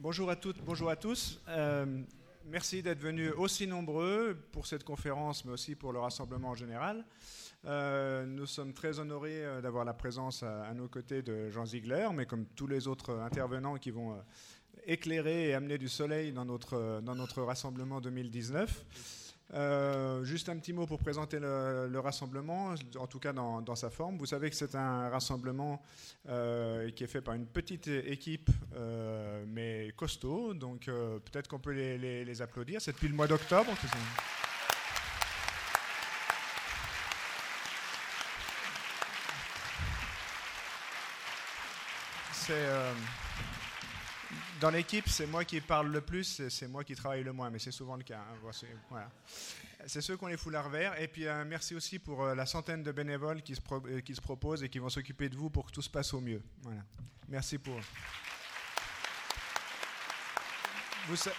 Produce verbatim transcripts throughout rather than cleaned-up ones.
Bonjour à toutes, bonjour à tous. Euh, merci d'être venus aussi nombreux pour cette conférence, mais aussi pour le rassemblement en général. Euh, nous sommes très honorés d'avoir la présence à, à nos côtés de Jean Ziegler, mais comme tous les autres intervenants qui vont éclairer et amener du soleil dans notre, dans notre rassemblement deux mille dix-neuf. Euh, juste un petit mot pour présenter le, le rassemblement, en tout cas dans, dans sa forme. Vous savez que c'est un rassemblement euh, qui est fait par une petite équipe, euh, mais costaud, donc euh, peut-être qu'on peut les, les, les applaudir. C'est depuis le mois d'octobre. C'est... Euh, Dans l'équipe, c'est moi qui parle le plus, et c'est moi qui travaille le moins, mais c'est souvent le cas. Hein. Voilà. C'est ceux qui ont les foulards verts. Et puis euh, merci aussi pour euh, la centaine de bénévoles qui se, pro- euh, qui se proposent et qui vont s'occuper de vous pour que tout se passe au mieux. Voilà. Merci pour. Vous, sa-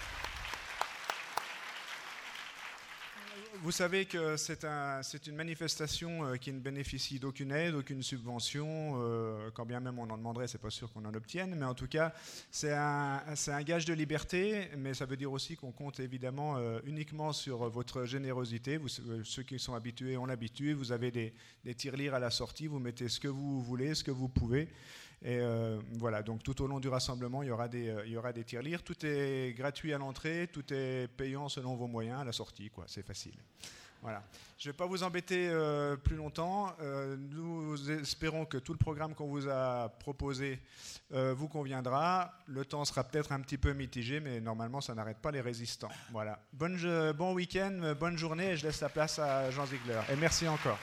Vous savez que c'est, un, c'est une manifestation euh, qui ne bénéficie d'aucune aide, d'aucune subvention, euh, quand bien même on en demanderait, c'est pas sûr qu'on en obtienne, mais en tout cas, c'est un, c'est un gage de liberté, mais ça veut dire aussi qu'on compte évidemment euh, uniquement sur votre générosité. Vous, euh, ceux qui sont habitués ont l'habitude, vous avez des, des tirelires à la sortie, vous mettez ce que vous voulez, ce que vous pouvez. Et euh, voilà, donc tout au long du rassemblement, il y aura des, euh, il y aura des tirelires. Tout est gratuit à l'entrée, tout est payant selon vos moyens à la sortie, quoi. C'est facile. Voilà. Je ne vais pas vous embêter euh, plus longtemps. Euh, nous espérons que tout le programme qu'on vous a proposé euh, vous conviendra. Le temps sera peut-être un petit peu mitigé, mais normalement, ça n'arrête pas les résistants. Voilà. Bonne, bon week-end, bonne journée, et je laisse la place à Jean Ziegler. Et merci encore.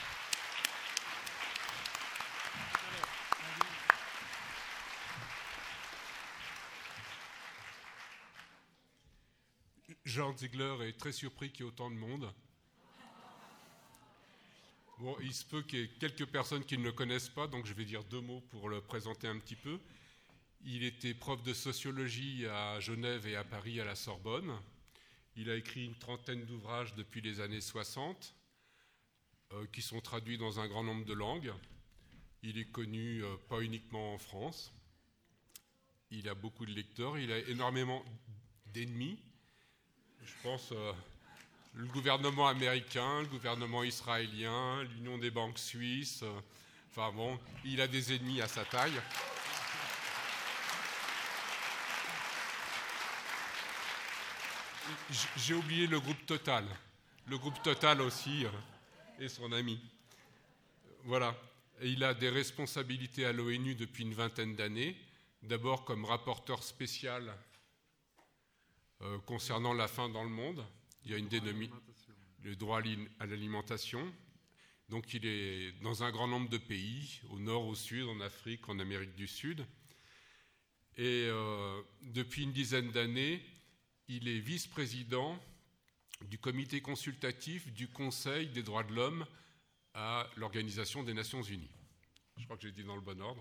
Jean Ziegler est très surpris qu'il y ait autant de monde. Bon, il se peut qu'il y ait quelques personnes qui ne le connaissent pas, donc je vais dire deux mots pour le présenter un petit peu. Il était prof de sociologie à Genève et à Paris à la Sorbonne. Il a écrit une trentaine d'ouvrages depuis les années soixante, euh, qui sont traduits dans un grand nombre de langues. Il est connu euh, pas uniquement en France. Il a beaucoup de lecteurs, il a énormément d'ennemis. Je pense euh, le gouvernement américain, le gouvernement israélien, l'Union des banques suisses. Euh, enfin bon, il a des ennemis à sa taille. J'ai oublié le groupe Total. Le groupe Total aussi euh, est son ami. Voilà. Et il a des responsabilités à l'ONU depuis une vingtaine d'années. D'abord comme rapporteur spécial Euh, concernant la faim dans le monde. Il y a une dénomination, le droit à l'alimentation. Donc il est dans un grand nombre de pays, au nord, au sud, en Afrique, en Amérique du Sud. Et euh, depuis une dizaine d'années, il est vice-président du comité consultatif du Conseil des droits de l'homme à l'Organisation des Nations Unies. Je crois que j'ai dit dans le bon ordre.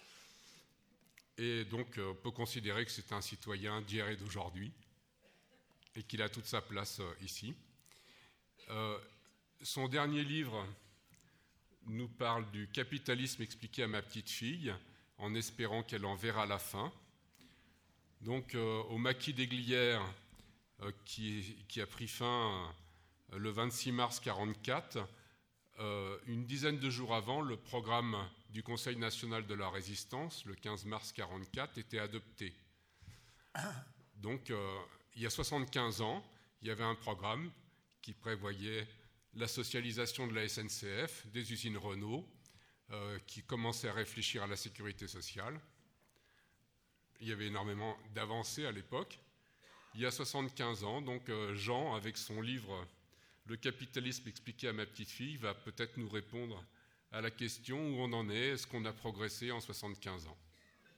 Et donc on peut considérer que c'est un citoyen d'hier et d'aujourd'hui, et qu'il a toute sa place euh, ici. Euh, son dernier livre nous parle du capitalisme expliqué à ma petite fille, en espérant qu'elle en verra la fin. Donc, euh, au maquis des Glières, euh, qui, qui a pris fin euh, le vingt-six mars quarante-quatre, euh, une dizaine de jours avant, le programme du Conseil national de la résistance, le quinze mars quarante-quatre, était adopté. Donc, euh, il y a soixante-quinze ans, il y avait un programme qui prévoyait la socialisation de la S N C F, des usines Renault, euh, qui commençait à réfléchir à la sécurité sociale. Il y avait énormément d'avancées à l'époque. Il y a soixante-quinze ans, donc euh, Jean, avec son livre « Le capitalisme expliqué à ma petite fille », va peut-être nous répondre à la question où on en est, est-ce qu'on a progressé en soixante-quinze ans ?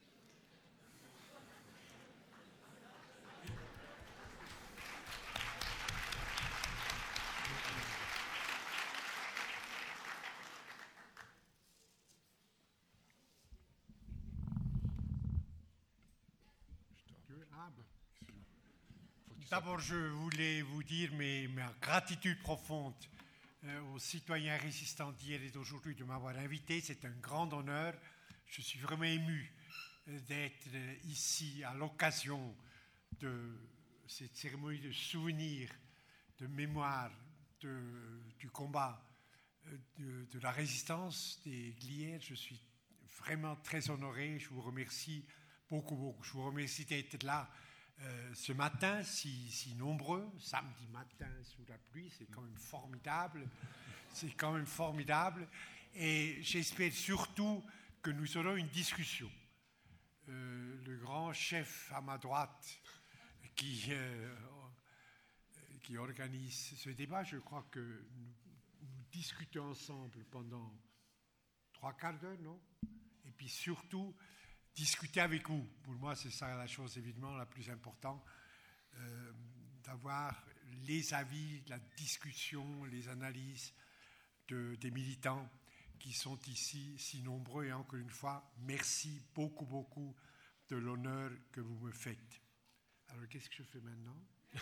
D'abord, je voulais vous dire mes, ma gratitude profonde euh, aux citoyens résistants d'hier et d'aujourd'hui de m'avoir invité. C'est un grand honneur. Je suis vraiment ému d'être ici à l'occasion de cette cérémonie de souvenir, de mémoire de, du combat de, de la résistance des Glières. Je suis vraiment très honoré. Je vous remercie beaucoup, beaucoup. Je vous remercie d'être là euh, ce matin, si, si nombreux, samedi matin sous la pluie. C'est quand même formidable. C'est quand même formidable. Et j'espère surtout que nous aurons une discussion. Euh, le grand chef à ma droite qui, euh, qui organise ce débat, je crois que nous, nous discutons ensemble pendant trois quarts d'heure, non? Et puis surtout, discuter avec vous. Pour moi, c'est ça la chose évidemment la plus importante, euh, d'avoir les avis, la discussion, les analyses de, des militants qui sont ici si nombreux. Et encore une fois, merci beaucoup, beaucoup de l'honneur que vous me faites. Alors, qu'est-ce que je fais maintenant?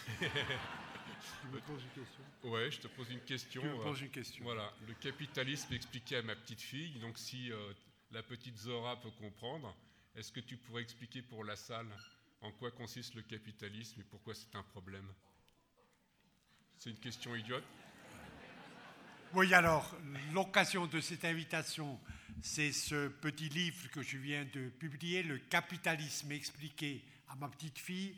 Tu me poses une question? Ouais, je te pose une question. Tu me poses une question. Euh, voilà, le capitalisme expliqué à ma petite fille. Donc, si euh, la petite Zora peut comprendre, est-ce que tu pourrais expliquer pour la salle en quoi consiste le capitalisme et pourquoi c'est un problème? C'est une question idiote. Oui, alors, l'occasion de cette invitation, c'est ce petit livre que je viens de publier, Le capitalisme expliqué à ma petite fille,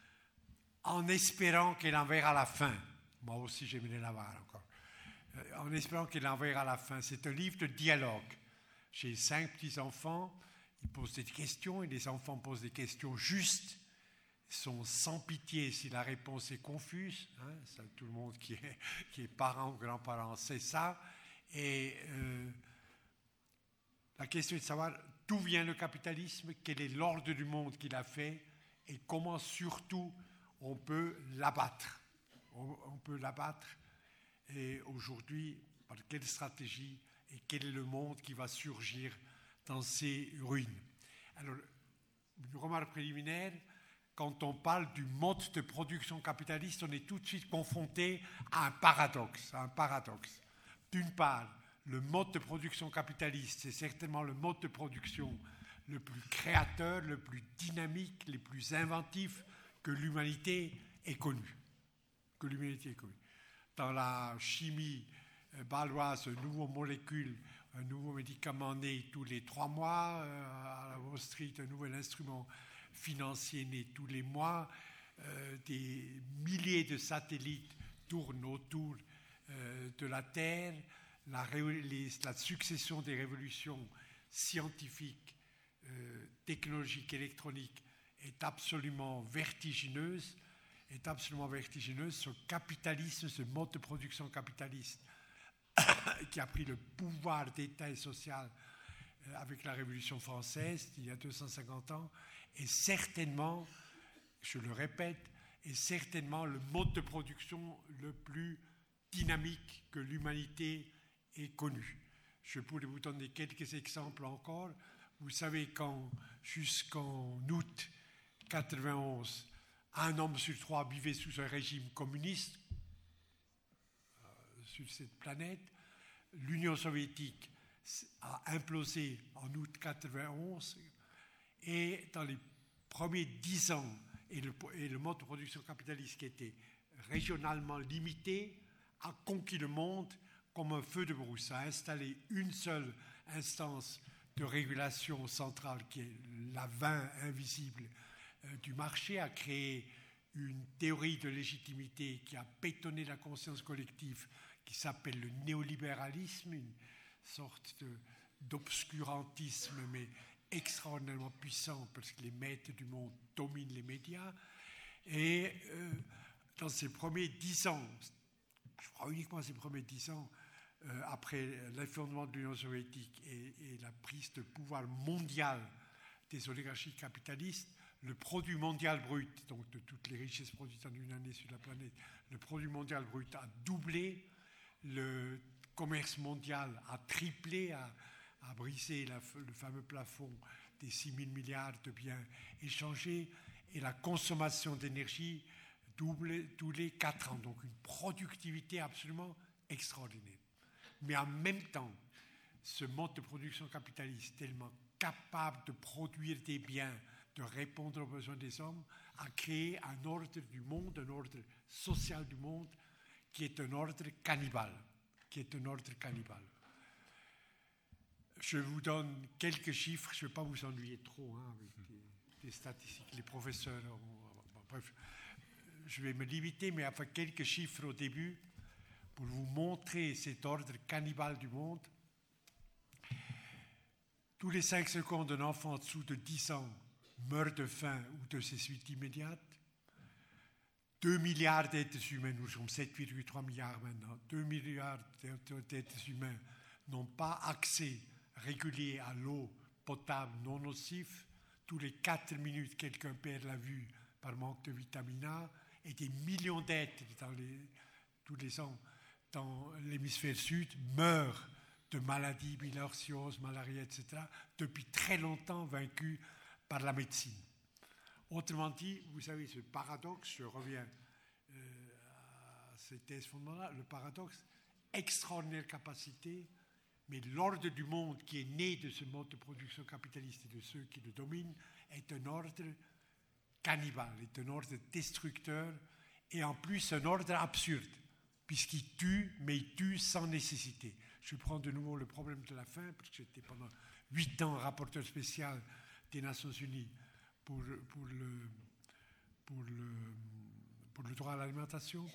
en espérant qu'elle en verra la fin. Moi aussi, j'aimerais la voir encore. Euh, en espérant qu'elle en verra la fin. C'est un livre de dialogue. J'ai cinq petits-enfants, ils posent des questions, et les enfants posent des questions justes, sont sans pitié si la réponse est confuse. Hein, ça, tout le monde qui est, qui est parent ou grand-parent sait ça. Et euh, la question est de savoir d'où vient le capitalisme, quel est l'ordre du monde qu'il a fait, et comment surtout on peut l'abattre. On, on peut l'abattre. Et aujourd'hui, par quelle stratégie et quel est le monde qui va surgir dans ces ruines. Alors, une remarque préliminaire, quand on parle du mode de production capitaliste, on est tout de suite confronté à un paradoxe. À un paradoxe. D'une part, le mode de production capitaliste, c'est certainement le mode de production le plus créateur, le plus dynamique, le plus inventif que l'humanité ait connu. Que l'humanité ait connu. Dans la chimie bâloise, une nouvelle molécule, un nouveau médicament né tous les trois mois, euh, à la Wall Street, un nouvel instrument financier né tous les mois, euh, des milliers de satellites tournent autour euh, de la Terre, la, les, la succession des révolutions scientifiques, euh, technologiques, électroniques est absolument vertigineuse, est absolument vertigineuse. Ce capitalisme, ce mode de production capitaliste qui a pris le pouvoir d'État et social euh, avec la Révolution française il y a deux cent cinquante ans, est certainement, je le répète, est certainement le mode de production le plus dynamique que l'humanité ait connu. Je pourrais vous donner quelques exemples encore. Vous savez qu'en, jusqu'en août quatre-vingt-onze, un homme sur trois vivait sous un régime communiste euh, sur cette planète. L'Union soviétique a implosé en août quatre-vingt-onze et dans les premiers dix ans, et le, et le mode de production capitaliste qui était régionalement limité a conquis le monde comme un feu de brousse, a installé une seule instance de régulation centrale qui est la main invisible euh, du marché, a créé une théorie de légitimité qui a pétonné la conscience collective qui s'appelle le néolibéralisme, une sorte de, d'obscurantisme mais extraordinairement puissant parce que les maîtres du monde dominent les médias. Et euh, dans ces premiers dix ans, je crois uniquement ces premiers dix ans, euh, après l'effondrement de l'Union soviétique et, et la prise de pouvoir mondial des oligarchies capitalistes, le produit mondial brut, donc de toutes les richesses produites en une année sur la planète, le produit mondial brut a doublé, le commerce mondial a triplé, a, a brisé la, le fameux plafond des six mille milliards de biens échangés, et la consommation d'énergie double tous les quatre ans. Donc une productivité absolument extraordinaire. Mais en même temps, ce mode de production capitaliste tellement capable de produire des biens, de répondre aux besoins des hommes, a créé un ordre du monde, un ordre social du monde, qui est un ordre cannibale, qui est un ordre cannibale. Je vous donne quelques chiffres, je ne vais pas vous ennuyer trop hein, avec des, des statistiques, les professeurs, ont, bref, je vais me limiter, mais enfin quelques chiffres au début pour vous montrer cet ordre cannibale du monde. Tous les cinq secondes, un enfant en dessous de dix ans meurt de faim ou de ses suites immédiates. deux milliards d'êtres humains, nous sommes sept virgule trois milliards maintenant, deux milliards d'êtres humains n'ont pas accès régulier à l'eau potable non nocif. Tous les quatre minutes, quelqu'un perd la vue par manque de vitamine A, et des millions d'êtres dans les, tous les ans dans l'hémisphère sud meurent de maladies, bilharziose, malaria, et cetera, depuis très longtemps vaincus par la médecine. Autrement dit, vous savez, ce paradoxe, je reviens euh, à cette thèse fondamentale, le paradoxe, extraordinaire capacité, mais l'ordre du monde qui est né de ce mode de production capitaliste et de ceux qui le dominent est un ordre cannibale, est un ordre destructeur et en plus un ordre absurde, puisqu'il tue, mais il tue sans nécessité. Je prends de nouveau le problème de la faim, parce que j'étais pendant huit ans rapporteur spécial des Nations Unies pour, pour, le, pour, le, pour le droit à l'alimentation.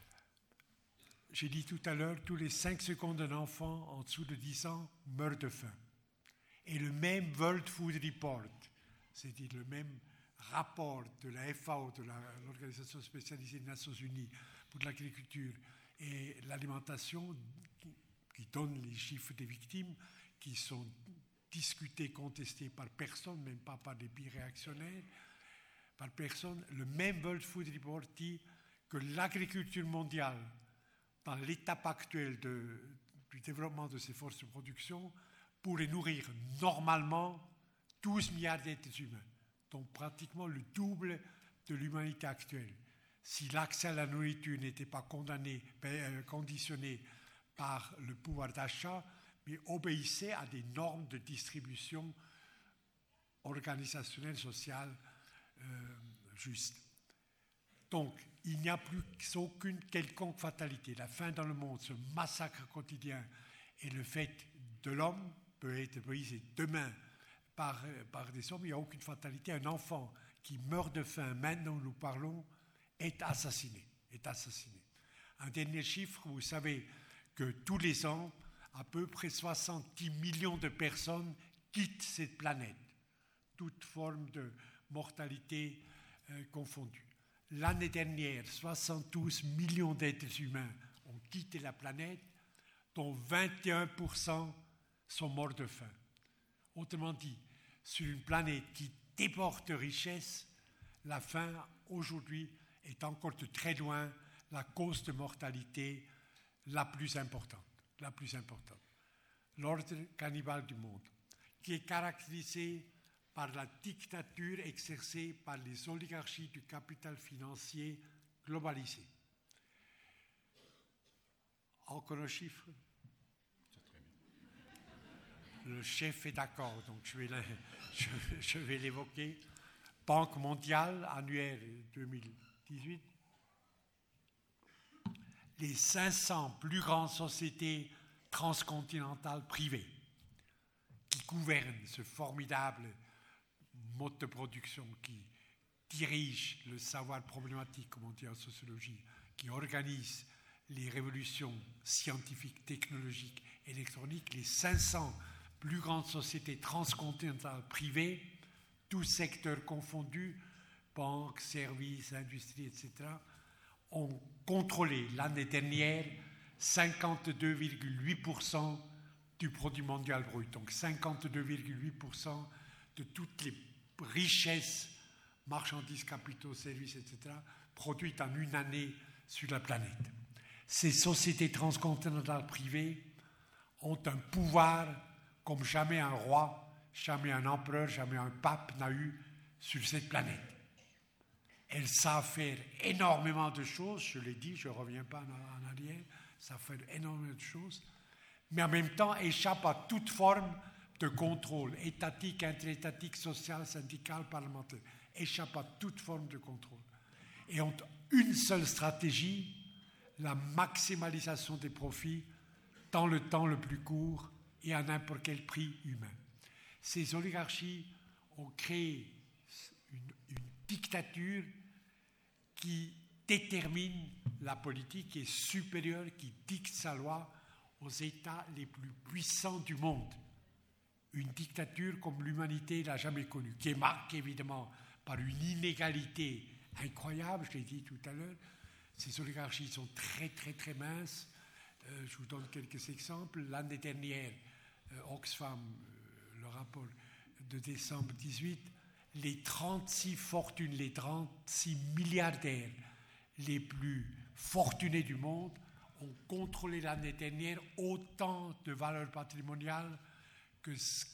J'ai dit tout à l'heure, tous les cinq secondes, un enfant en dessous de dix ans meurt de faim. Et le même World Food Report, c'est-à-dire le même rapport de la F A O, de la, l'Organisation spécialisée des Nations Unies pour l'agriculture et l'alimentation, qui, qui donne les chiffres des victimes, qui sont discutés, contestés par personne, même pas par des biréactionnaires, par personne. Le même World Food Report dit que l'agriculture mondiale, dans l'étape actuelle de, du développement de ces forces de production, pourrait nourrir normalement douze milliards d'êtres humains, donc pratiquement le double de l'humanité actuelle. Si l'accès à la nourriture n'était pas condamné, euh, conditionné par le pouvoir d'achat, mais obéissait à des normes de distribution organisationnelle, sociale euh, justes. Donc, il n'y a plus aucune quelconque fatalité. La faim dans le monde, ce massacre quotidien et le fait de l'homme peut être brisé demain par, par des hommes. Il n'y a aucune fatalité. Un enfant qui meurt de faim, maintenant nous parlons, est assassiné. Est assassiné. Un dernier chiffre, vous savez que tous les ans, à peu près soixante-dix millions de personnes quittent cette planète, toute forme de mortalité euh, confondue. L'année dernière, soixante-douze millions d'êtres humains ont quitté la planète, dont vingt et un pour cent sont morts de faim. Autrement dit, sur une planète qui déborde de richesses, la faim, aujourd'hui, est encore de très loin la cause de mortalité la plus importante. La plus importante. L'ordre cannibale du monde, qui est caractérisé par la dictature exercée par les oligarchies du capital financier globalisé. Encore un chiffre. Le chef est d'accord, donc je vais, la, je, je vais l'évoquer. Banque mondiale, annuaire deux mille dix-huit. Les cinq cents plus grandes sociétés transcontinentales privées qui gouvernent ce formidable mode de production, qui dirige le savoir problématique, comme on dit en sociologie, qui organise les révolutions scientifiques, technologiques, électroniques, les cinq cents plus grandes sociétés transcontinentales privées, tous secteurs confondus, banques, services, industrie, et cetera, ont contrôlé l'année dernière cinquante-deux virgule huit pour cent du produit mondial brut. Donc cinquante-deux virgule huit pour cent de toutes les richesses, marchandises, capitaux, services, et cetera, produites en une année sur la planète. Ces sociétés transcontinentales privées ont un pouvoir comme jamais un roi, jamais un empereur, jamais un pape n'a eu sur cette planète. Elles savent faire énormément de choses, je l'ai dit, je ne reviens pas en arrière, ça fait énormément de choses, mais en même temps échappent à toute forme de contrôle étatique, interétatique, social, syndical, parlementaire, échappent à toute forme de contrôle. Et ont une seule stratégie, la maximalisation des profits dans le temps le plus court et à n'importe quel prix humain. Ces oligarchies ont créé une, une dictature qui détermine la politique, qui est supérieure, qui dicte sa loi aux États les plus puissants du monde. Une dictature comme l'humanité n'a jamais connue, qui est marquée évidemment par une inégalité incroyable, je l'ai dit tout à l'heure. Ces oligarchies sont très très très minces. Euh, je vous donne quelques exemples. L'année dernière, euh, Oxfam, euh, le rapport de décembre dix-huit, les trente-six fortunes, les trente-six milliardaires les plus fortunés du monde ont contrôlé l'année dernière autant de valeurs patrimoniales que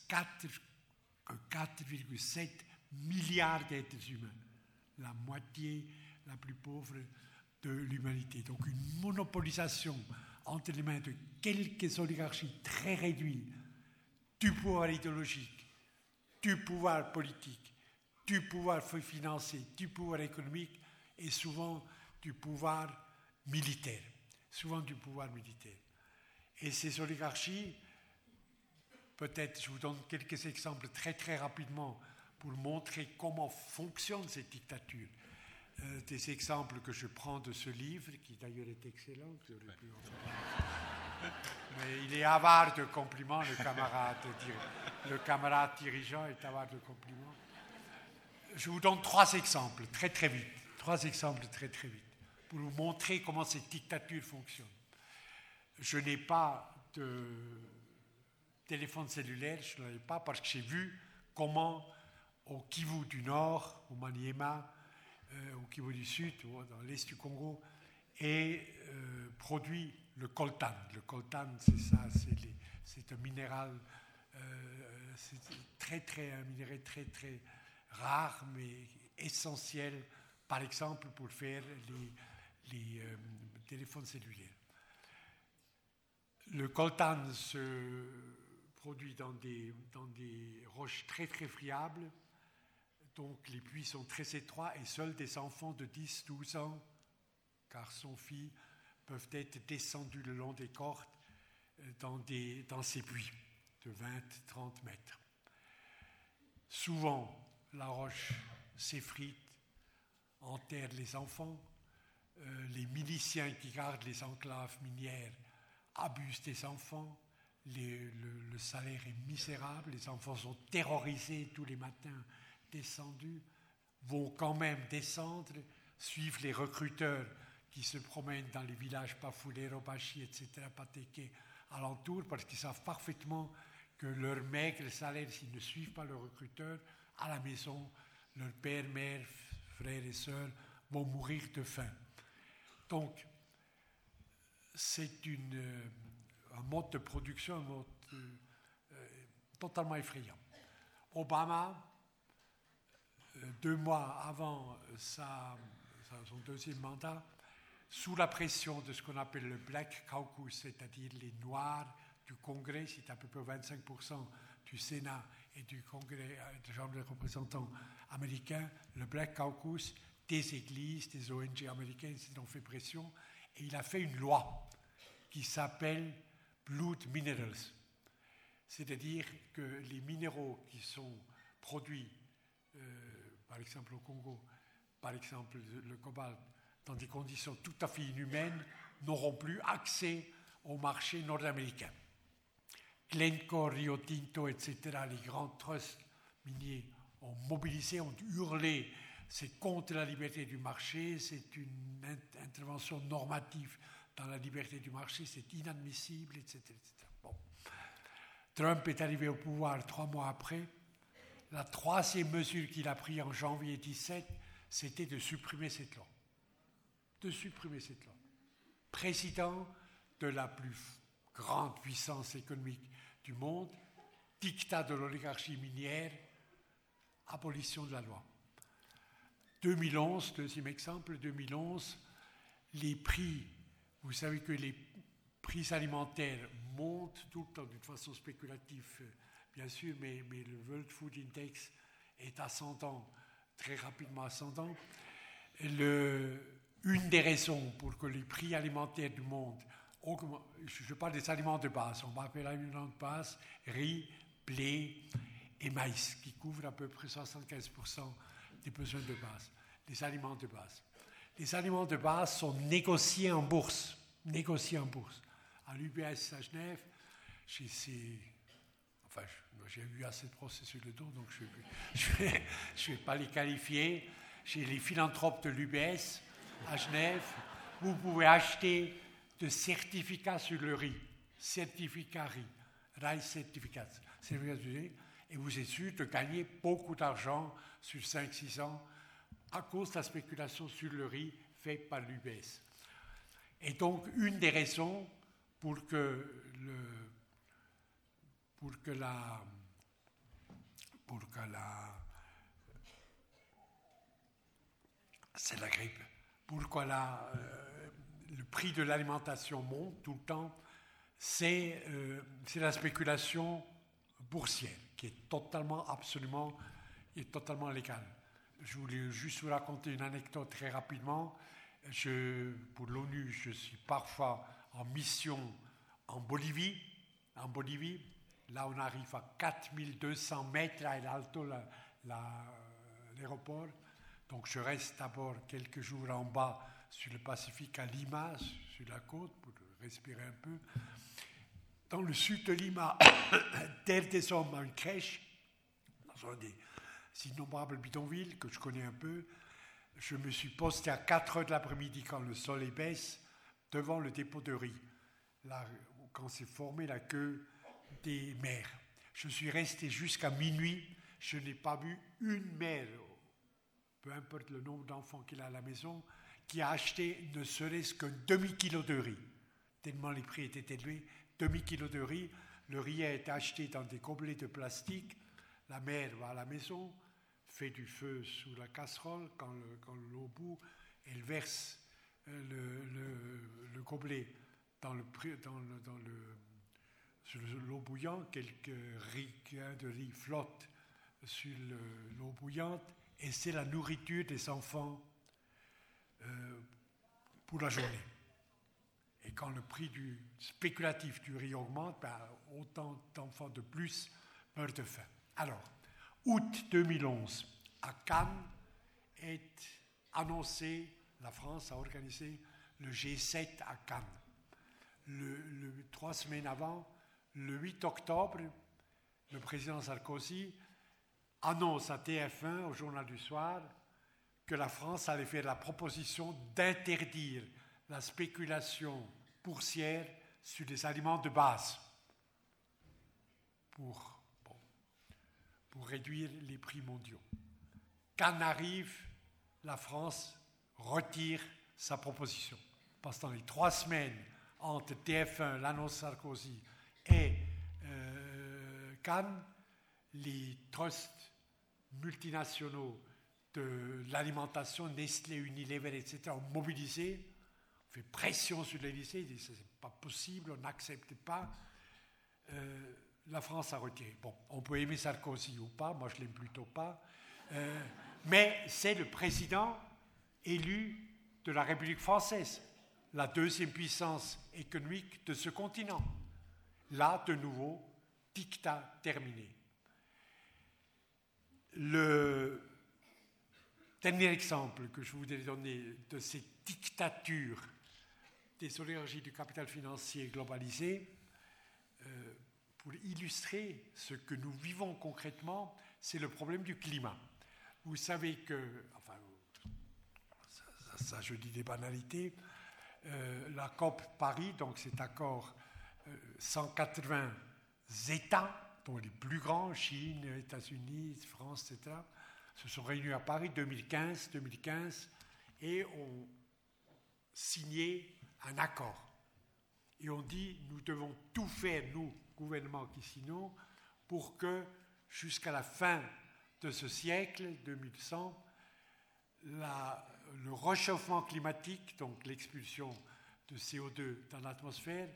quatre virgule sept milliards d'êtres humains, la moitié la plus pauvre de l'humanité. Donc une monopolisation entre les mains de quelques oligarchies très réduites du pouvoir idéologique, du pouvoir politique, du pouvoir financier, du pouvoir économique et souvent du pouvoir militaire. Souvent du pouvoir militaire. Et ces oligarchies, peut-être je vous donne quelques exemples très très rapidement pour montrer comment fonctionne cette dictature. Euh, des exemples que je prends de ce livre, qui d'ailleurs est excellent, que j'aurais pu en mais il est avare de compliments, le camarade, le camarade dirigeant est avare de compliments. Je vous donne trois exemples, très très vite, trois exemples très très vite, pour vous montrer comment cette dictature fonctionne. Je n'ai pas de téléphone cellulaire, je n'en ai pas parce que j'ai vu comment au Kivu du Nord, au Maniema, euh, au Kivu du Sud, dans l'est du Congo, est euh, produit le coltan. Le coltan, c'est ça, c'est, les, c'est un minéral, euh, c'est très, très, un minerai très, très rare, mais essentiel, par exemple, pour faire les, les euh, téléphones cellulaires. Le coltan se produit dans des, dans des roches très, très friables, donc les puits sont très étroits et seuls des enfants de dix à douze ans, garçons, filles, peuvent être descendus le long des cordes dans, des, dans ces puits de vingt à trente mètres. Souvent, la roche s'effrite, enterre les enfants. Euh, les miliciens qui gardent les enclaves minières abusent des enfants. Les, le, le salaire est misérable. Les enfants sont terrorisés tous les matins, descendus, vont quand même descendre, suivent les recruteurs qui se promènent dans les villages Pafulero, Bachi, et cetera, Pateke, alentour, parce qu'ils savent parfaitement que leur maigre salaire, s'ils ne suivent pas le recruteur, à la maison, leur père, mère, frères et sœurs vont mourir de faim. Donc, c'est une, un mode de production, un mode euh, totalement effrayant. Obama, euh, deux mois avant sa, sa, son deuxième mandat, sous la pression de ce qu'on appelle le Black Caucus, c'est-à-dire les Noirs du Congrès, c'est à peu près vingt-cinq pour cent du Sénat et du Congrès, de la Chambre des représentants américains, le Black Caucus, des églises, des O N G américaines s'y ont fait pression, et il a fait une loi qui s'appelle Blood Minerals, c'est-à-dire que les minéraux qui sont produits, euh, par exemple au Congo, par exemple le cobalt, dans des conditions tout à fait inhumaines, n'auront plus accès au marché nord-américain. Glencore, Rio Tinto, et cetera, les grands trusts miniers ont mobilisé, ont hurlé, c'est contre la liberté du marché, c'est une int- intervention normative dans la liberté du marché, c'est inadmissible, et cetera, et cetera. Bon. Trump est arrivé au pouvoir trois mois après. La troisième mesure qu'il a prise en janvier dix-sept, c'était de supprimer cette loi. de supprimer cette loi. Président de la plus grande puissance économique du monde, dictat de l'oligarchie minière, abolition de la loi. deux mille onze, deuxième exemple, deux mille onze, les prix, vous savez que les prix alimentaires monte tout le temps d'une façon spéculative, bien sûr, mais, mais le World Food Index est ascendant, très rapidement ascendant. Le, une des raisons pour que les prix alimentaires du monde augmentent, je parle des aliments de base, on va appeler les aliments de base, riz, blé et maïs, qui couvrent à peu près soixante-quinze pour cent des besoins de base, les aliments de base. Les aliments de base sont négociés en bourse, négociés en bourse. À l'U B S à Genève, j'ai ces... Enfin, j'ai eu assez de procès sur le dos, donc je ne vais, vais pas les qualifier. Chez les philanthropes de l'U B S à Genève, vous pouvez acheter de certificats sur le riz, certificats riz, rice certificates, certificats du riz, et vous êtes sûr de gagner beaucoup d'argent sur cinq six ans à cause de la spéculation sur le riz faite par l'U B S. Et donc, une des raisons pour que, le, pour que la... Pour que la... C'est la grippe. Pourquoi la, euh, le prix de l'alimentation monte tout le temps, c'est, euh, c'est la spéculation boursière, qui est totalement, absolument, est totalement légale. Je voulais juste vous raconter une anecdote très rapidement. Je, pour l'ONU, je suis parfois en mission en Bolivie. En Bolivie, là on arrive à quatre mille deux cents mètres à El Alto, la, la, l'aéroport. Donc je reste d'abord quelques jours en bas sur le Pacifique à Lima, sur la côte, pour respirer un peu. Dans le sud de Lima, dès des hommes en crèche, dans des innombrables bidonvilles que je connais un peu, je me suis posté à quatre heures de l'après-midi quand le soleil baisse, devant le dépôt de riz, là, quand s'est formée la queue des mères. Je suis resté jusqu'à minuit, je n'ai pas vu une mère, peu importe le nombre d'enfants qu'il a à la maison, qui a acheté ne serait-ce qu'un demi-kilo de riz. Tellement les prix étaient élevés, demi-kilo de riz. Le riz a été acheté dans des gobelets de plastique. La mère va à la maison, fait du feu sous la casserole, quand, le, quand l'eau bout, elle verse le, le, le gobelet dans, le, dans, le, dans le, sur l'eau bouillante. Quelques riz de riz flottent sur le, l'eau bouillante. Et c'est la nourriture des enfants euh, pour la journée. Et quand le prix du spéculatif du riz augmente, ben, autant d'enfants de plus meurent de faim. Alors, août deux mille onze, à Cannes, est annoncé, la France a organisé le G sept à Cannes. Le, le, trois semaines avant, le huit octobre, le président Sarkozy annonce à T F un, au journal du soir, que la France allait faire la proposition d'interdire la spéculation boursière sur les aliments de base pour, bon, pour réduire les prix mondiaux. Quand arrive, la France retire sa proposition. Parce que dans les trois semaines entre T F un, l'annonce Sarkozy et euh, Cannes, les trusts multinationaux de l'alimentation, Nestlé, Unilever, et cetera, ont mobilisé, ont fait pression sur l'Élysée, ils disent c'est pas possible, on n'accepte pas. Euh, la France a retiré. Bon, on peut aimer Sarkozy ou pas, moi je l'aime plutôt pas, euh, mais c'est le président élu de la République française, la deuxième puissance économique de ce continent. Là, de nouveau, dictat terminé. Le dernier exemple que je voudrais donner de cette dictature des oligarchies du capital financier globalisé, euh, pour illustrer ce que nous vivons concrètement, c'est le problème du climat. Vous savez que, enfin, ça, ça, ça je dis des banalités, euh, la COP Paris, donc cet accord, euh, cent quatre-vingts États, dont les plus grands, Chine, États-Unis, France, et cetera, se sont réunis à Paris deux mille quinze, deux mille quinze et ont signé un accord. Et on dit, nous devons tout faire, nous, gouvernement qui signons, pour que jusqu'à la fin de ce siècle, deux mille cent, la, le réchauffement climatique, donc l'expulsion de C O deux dans l'atmosphère,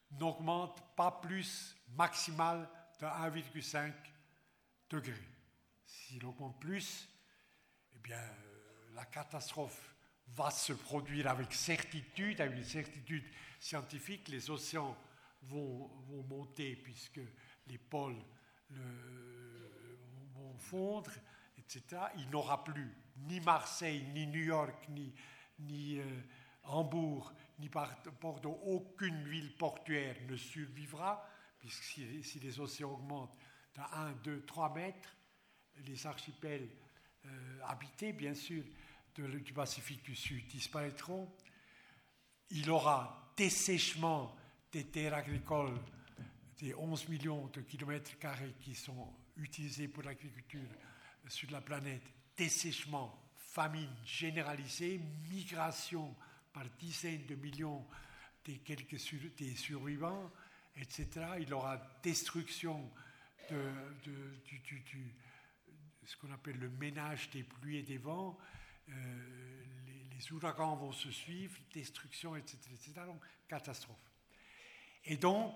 n'augmente pas plus maximal de un virgule cinq degré. S'il augmente plus, eh bien, euh, la catastrophe va se produire avec certitude, avec une certitude scientifique. Les océans vont, vont monter puisque les pôles le, vont fondre, et cetera. Il n'aura plus ni Marseille, ni New York, ni, ni euh, Hambourg, ni Bordeaux. Aucune ville portuaire ne survivra, puisque si, si les océans augmentent de un, deux, trois mètres, les archipels euh, habités, bien sûr, de, du Pacifique du Sud disparaîtront. Il aura dessèchement des terres agricoles, des onze millions de kilomètres carrés qui sont utilisés pour l'agriculture sur la planète, dessèchement, famine généralisée, migration par dizaines de millions des quelques sur, des survivants, et cetera. Il aura destruction de, de, du, du, du, ce qu'on appelle le ménage des pluies et des vents. Euh, les, les ouragans vont se suivre, destruction, et cetera, et cetera. Donc, catastrophe. Et donc,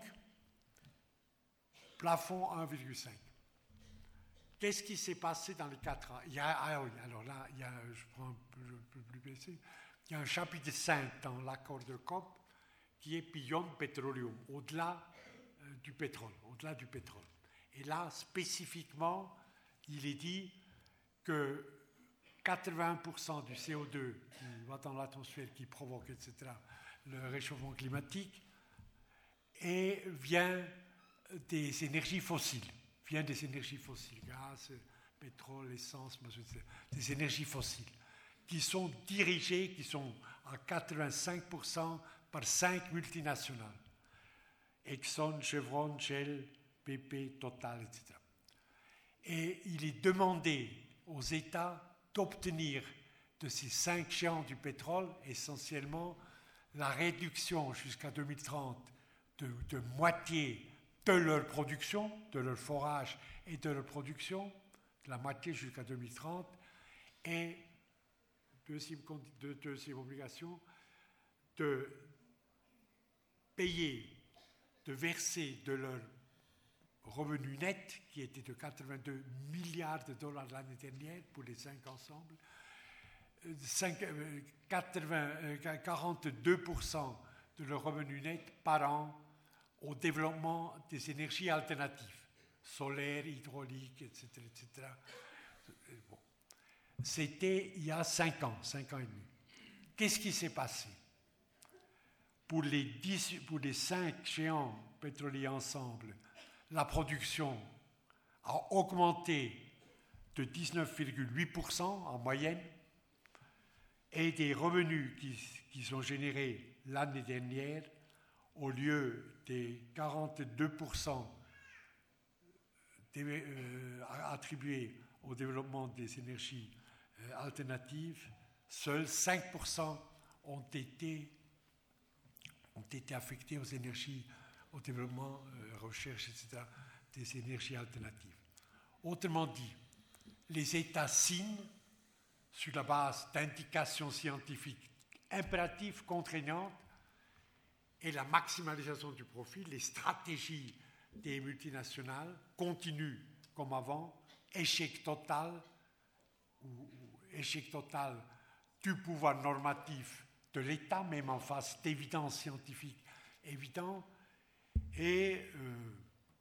plafond un virgule cinq. Qu'est-ce qui s'est passé dans les quatre ans? Il y a, ah oui, alors là, il y a, je prends un peu, un peu plus baissé. Il y a un chapitre cinq dans l'accord de C O P qui est Beyond Petroleum, au-delà euh, du pétrole, au-delà du pétrole. Et là, spécifiquement, il est dit que quatre-vingts pour cent du C O deux qui va dans l'atmosphère, qui provoque, et cetera, le réchauffement climatique, et vient des énergies fossiles, vient des énergies fossiles, gaz, pétrole, essence, des énergies fossiles, qui sont dirigées, qui sont à quatre-vingt-cinq pour cent par cinq multinationales, Exxon, Chevron, Shell, B P, Total, et cetera. Et il est demandé aux États d'obtenir de ces cinq géants du pétrole, essentiellement, la réduction jusqu'à deux mille trente de, de moitié de leur production, de leur forage et de leur production, de la moitié jusqu'à deux mille trente, et deuxième, de, deuxième obligation, de payer, de verser de leur revenu net, qui était de quatre-vingt-deux milliards de dollars l'année dernière pour les cinq ensemble, quarante-deux pour cent de leur revenu net par an au développement des énergies alternatives, solaire, hydraulique, et cetera, et cetera. Bon. C'était il y a cinq ans, cinq ans et demi. Qu'est-ce qui s'est passé? Pour les, dix, pour les cinq géants pétroliers ensemble, la production a augmenté de dix-neuf virgule huit pour cent en moyenne, et des revenus qui, qui sont générés l'année dernière, au lieu des quarante-deux pour cent des, euh, attribués au développement des énergies euh, alternatives, seuls cinq pour cent ont été, ont été affectés aux énergies, au développement, euh, recherche, et cetera, des énergies alternatives. Autrement dit, les États signent sur la base d'indications scientifiques impératives, contraignantes, et la maximalisation du profit, les stratégies des multinationales continuent comme avant, échec total, ou, ou échec total du pouvoir normatif de l'État, même en face d'évidences scientifiques évidentes, et euh,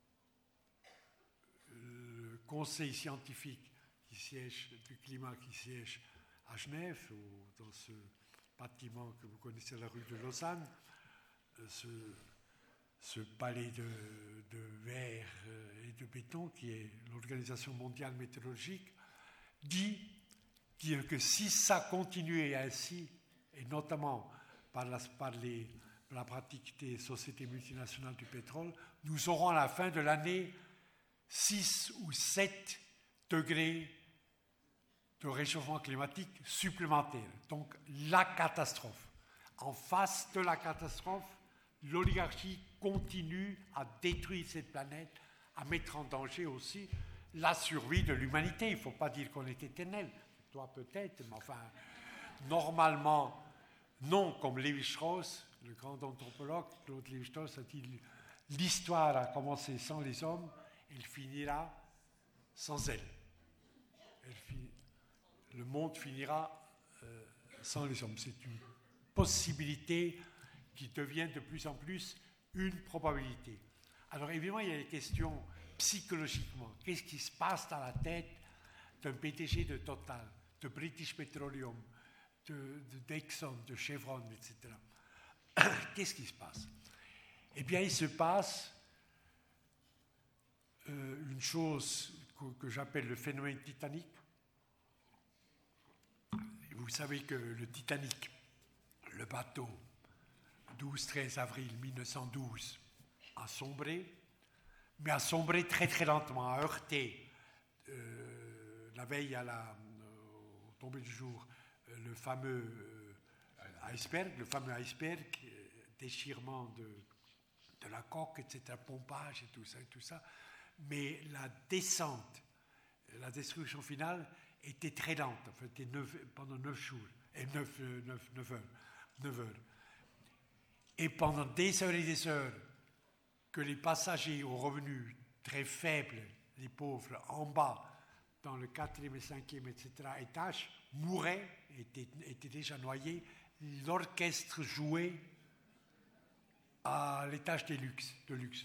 le conseil scientifique qui siège, du climat qui siège à Genève, ou dans ce bâtiment que vous connaissez à la rue de Lausanne, ce, ce palais de, de verre et de béton qui est l'Organisation mondiale météorologique, dit que si ça continuait ainsi, et notamment par la, par les, la pratique des sociétés multinationales du pétrole, nous aurons à la fin de l'année six ou sept degrés de réchauffement climatique supplémentaire. Donc la catastrophe. En face de la catastrophe, l'oligarchie continue à détruire cette planète, à mettre en danger aussi la survie de l'humanité. Il ne faut pas dire qu'on est éternel. Toi peut-être, mais enfin, normalement, non, comme Lévi-Strauss, le grand anthropologue Claude Lévi-Strauss a dit « L'histoire a commencé sans les hommes, elle finira sans elle. elle fin... Le monde finira euh, sans les hommes. » C'est une possibilité qui devient de plus en plus une probabilité. Alors évidemment, il y a des questions psychologiquement. Qu'est-ce qui se passe dans la tête d'un P D G de Total, de British Petroleum, de, de d'Exxon, de Chevron, et cetera. Qu'est-ce qui se passe? Eh bien, il se passe euh, une chose que, que j'appelle le phénomène Titanic. Et vous savez que le Titanic, le bateau, douze treize avril mille neuf cent douze, a sombré, mais a sombré très très lentement, a heurté euh, la veille à la, euh, au tomber du jour, euh, le fameux euh, iceberg, le fameux iceberg, euh, déchirement de, de la coque, et cetera, pompage et tout ça, et tout ça. Mais la descente, la destruction finale était très lente, en fait, était neuf, pendant neuf jours, et neuf, neuf, neuf heures. neuf heures. Et pendant des heures et des heures, que les passagers aux revenus très faibles, les pauvres, en bas, dans le quatrième et cinquième, et cetera, étage, mouraient, étaient, étaient déjà noyés, l'orchestre jouait à l'étage des luxe, de luxe,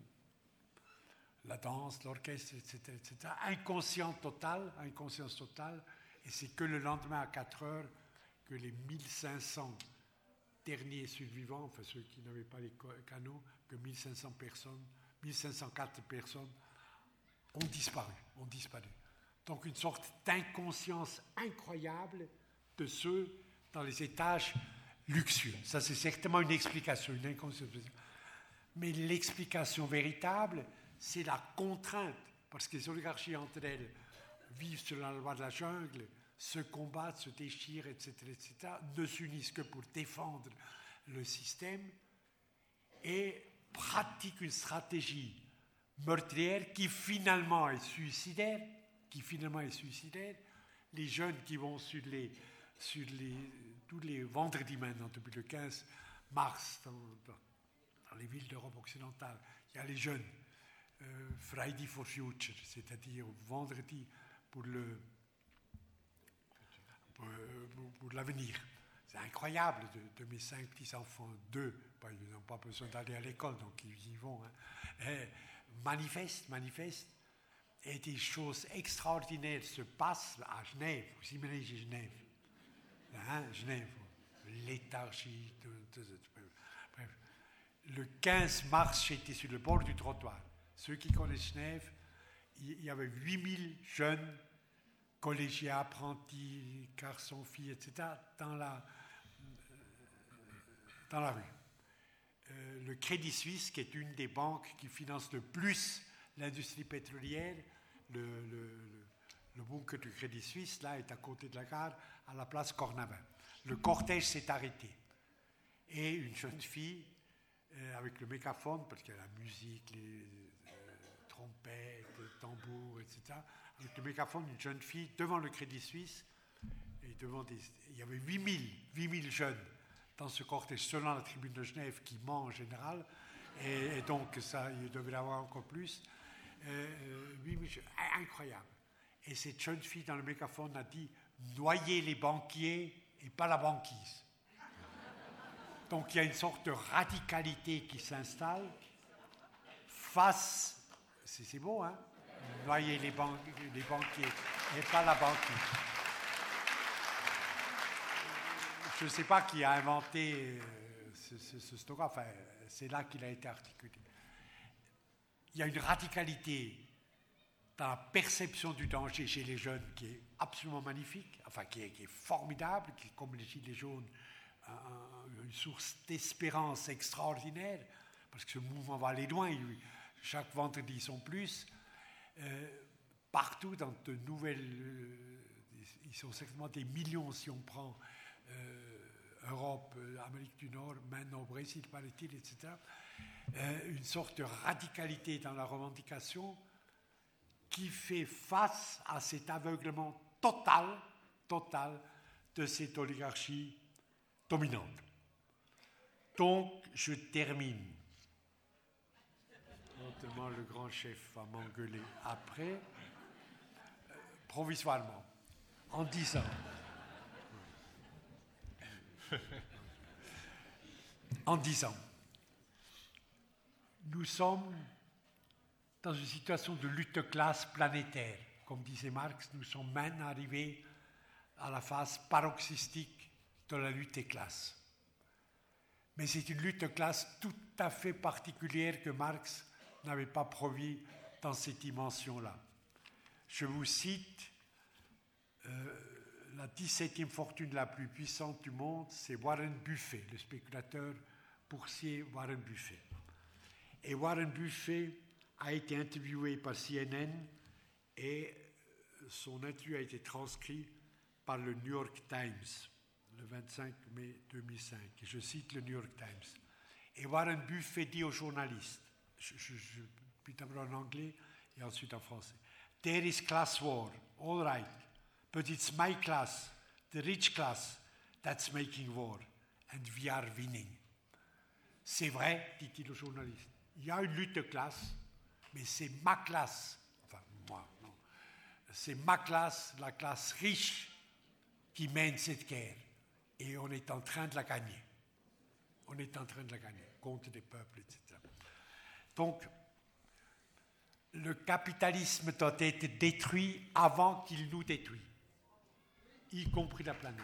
la danse, l'orchestre, et cetera, et cetera. Inconscient total, inconscience totale, et c'est que le lendemain à quatre heures que les mille cinq cents derniers survivants, enfin ceux qui n'avaient pas les canaux, que mille cinq cents personnes, mille cinq cent quatre personnes ont disparu, ont disparu. Donc une sorte d'inconscience incroyable de ceux dans les étages luxueux. Ça, c'est certainement une explication, une inconscience. Mais l'explication véritable, c'est la contrainte, parce que les oligarchies entre elles vivent sur la loi de la jungle, se combattent, se déchirent, et cetera, et cetera, ne s'unissent que pour défendre le système et pratiquent une stratégie meurtrière qui finalement est suicidaire, qui finalement est suicidaire. Les jeunes qui vont sur les, sur les, tous les vendredis maintenant, depuis le quinze mars, dans, dans, dans les villes d'Europe occidentale, il y a les jeunes, euh, Friday for Future, c'est-à-dire vendredi pour le Pour, pour l'avenir. C'est incroyable de, de mes cinq petits-enfants, deux, bah, ils n'ont pas besoin d'aller à l'école, donc ils y vont. Hein. Eh, manifeste, manifeste, et des choses extraordinaires se passent à Genève. Vous imaginez Genève, hein, Genève, léthargie. De, de, de, bref. Le quinze mars, j'étais sur le bord du trottoir. Ceux qui connaissent Genève, il y avait huit mille jeunes collégiens, apprentis, garçons, filles, et cetera, dans la, dans la rue. Euh, le Crédit Suisse, qui est une des banques qui finance le plus l'industrie pétrolière, le, le, le, le bunker du Crédit Suisse, là, est à côté de la gare, à la place Cornavin. Le cortège s'est arrêté. Et une jeune fille, euh, avec le mégaphone, parce qu'il y a la musique, les euh, trompettes, les tambours, et cetera, avec le mégaphone, une jeune fille devant le Crédit Suisse, et devant des, il y avait huit mille jeunes dans ce cortège, selon la tribune de Genève, qui ment en général, et, et donc ça, il devait y avoir encore plus. Euh, huit mille jeunes, incroyable. Et cette jeune fille dans le mégaphone a dit « Noyez les banquiers et pas la banquise ». Donc il y a une sorte de radicalité qui s'installe face, c'est, c'est beau, hein, noyer les, ban- les banquiers et pas la banquise. Je ne sais pas qui a inventé euh, ce, ce, ce slogan, enfin, c'est là qu'il a été articulé. Il y a une radicalité dans la perception du danger chez les jeunes qui est absolument magnifique, enfin qui est, qui est formidable, qui est comme les gilets jaunes, un, une source d'espérance extraordinaire, parce que ce mouvement va aller loin, chaque vendredi ils sont plus. Euh, partout dans de nouvelles, euh, ils sont certainement des millions si on prend euh, Europe, Amérique du Nord, maintenant au Brésil, paraît-il, et cetera. Euh, une sorte de radicalité dans la revendication qui fait face à cet aveuglement total, total de cette oligarchie dominante. Donc, je termine. Notamment, le grand chef va m'engueuler après, euh, provisoirement, en disant, en disant, nous sommes dans une situation de lutte classe planétaire. Comme disait Marx, nous sommes maintenant arrivés à la phase paroxystique de la lutte des classes. Mais c'est une lutte classe tout à fait particulière que Marx n'avait pas prévue dans cette dimension-là. Je vous cite, euh, la dix-septième fortune la plus puissante du monde, c'est Warren Buffett, le spéculateur boursier Warren Buffett. Et Warren Buffett a été interviewé par C N N et son interview a été transcrit par le New York Times le vingt-cinq mai deux mille cinq. Je cite le New York Times. Et Warren Buffett dit aux journalistes, je, je, je puis d'abord en anglais et ensuite en français, There is class war, all right, but it's my class, the rich class, that's making war, and we are winning. C'est vrai, dit-il aux journalistes, il y a une lutte de classe, mais c'est ma classe, enfin moi, non, c'est ma classe, la classe riche, qui mène cette guerre. Et on est en train de la gagner. On est en train de la gagner contre des peuples, et cetera. Donc, le capitalisme doit être détruit avant qu'il nous détruise, y compris la planète.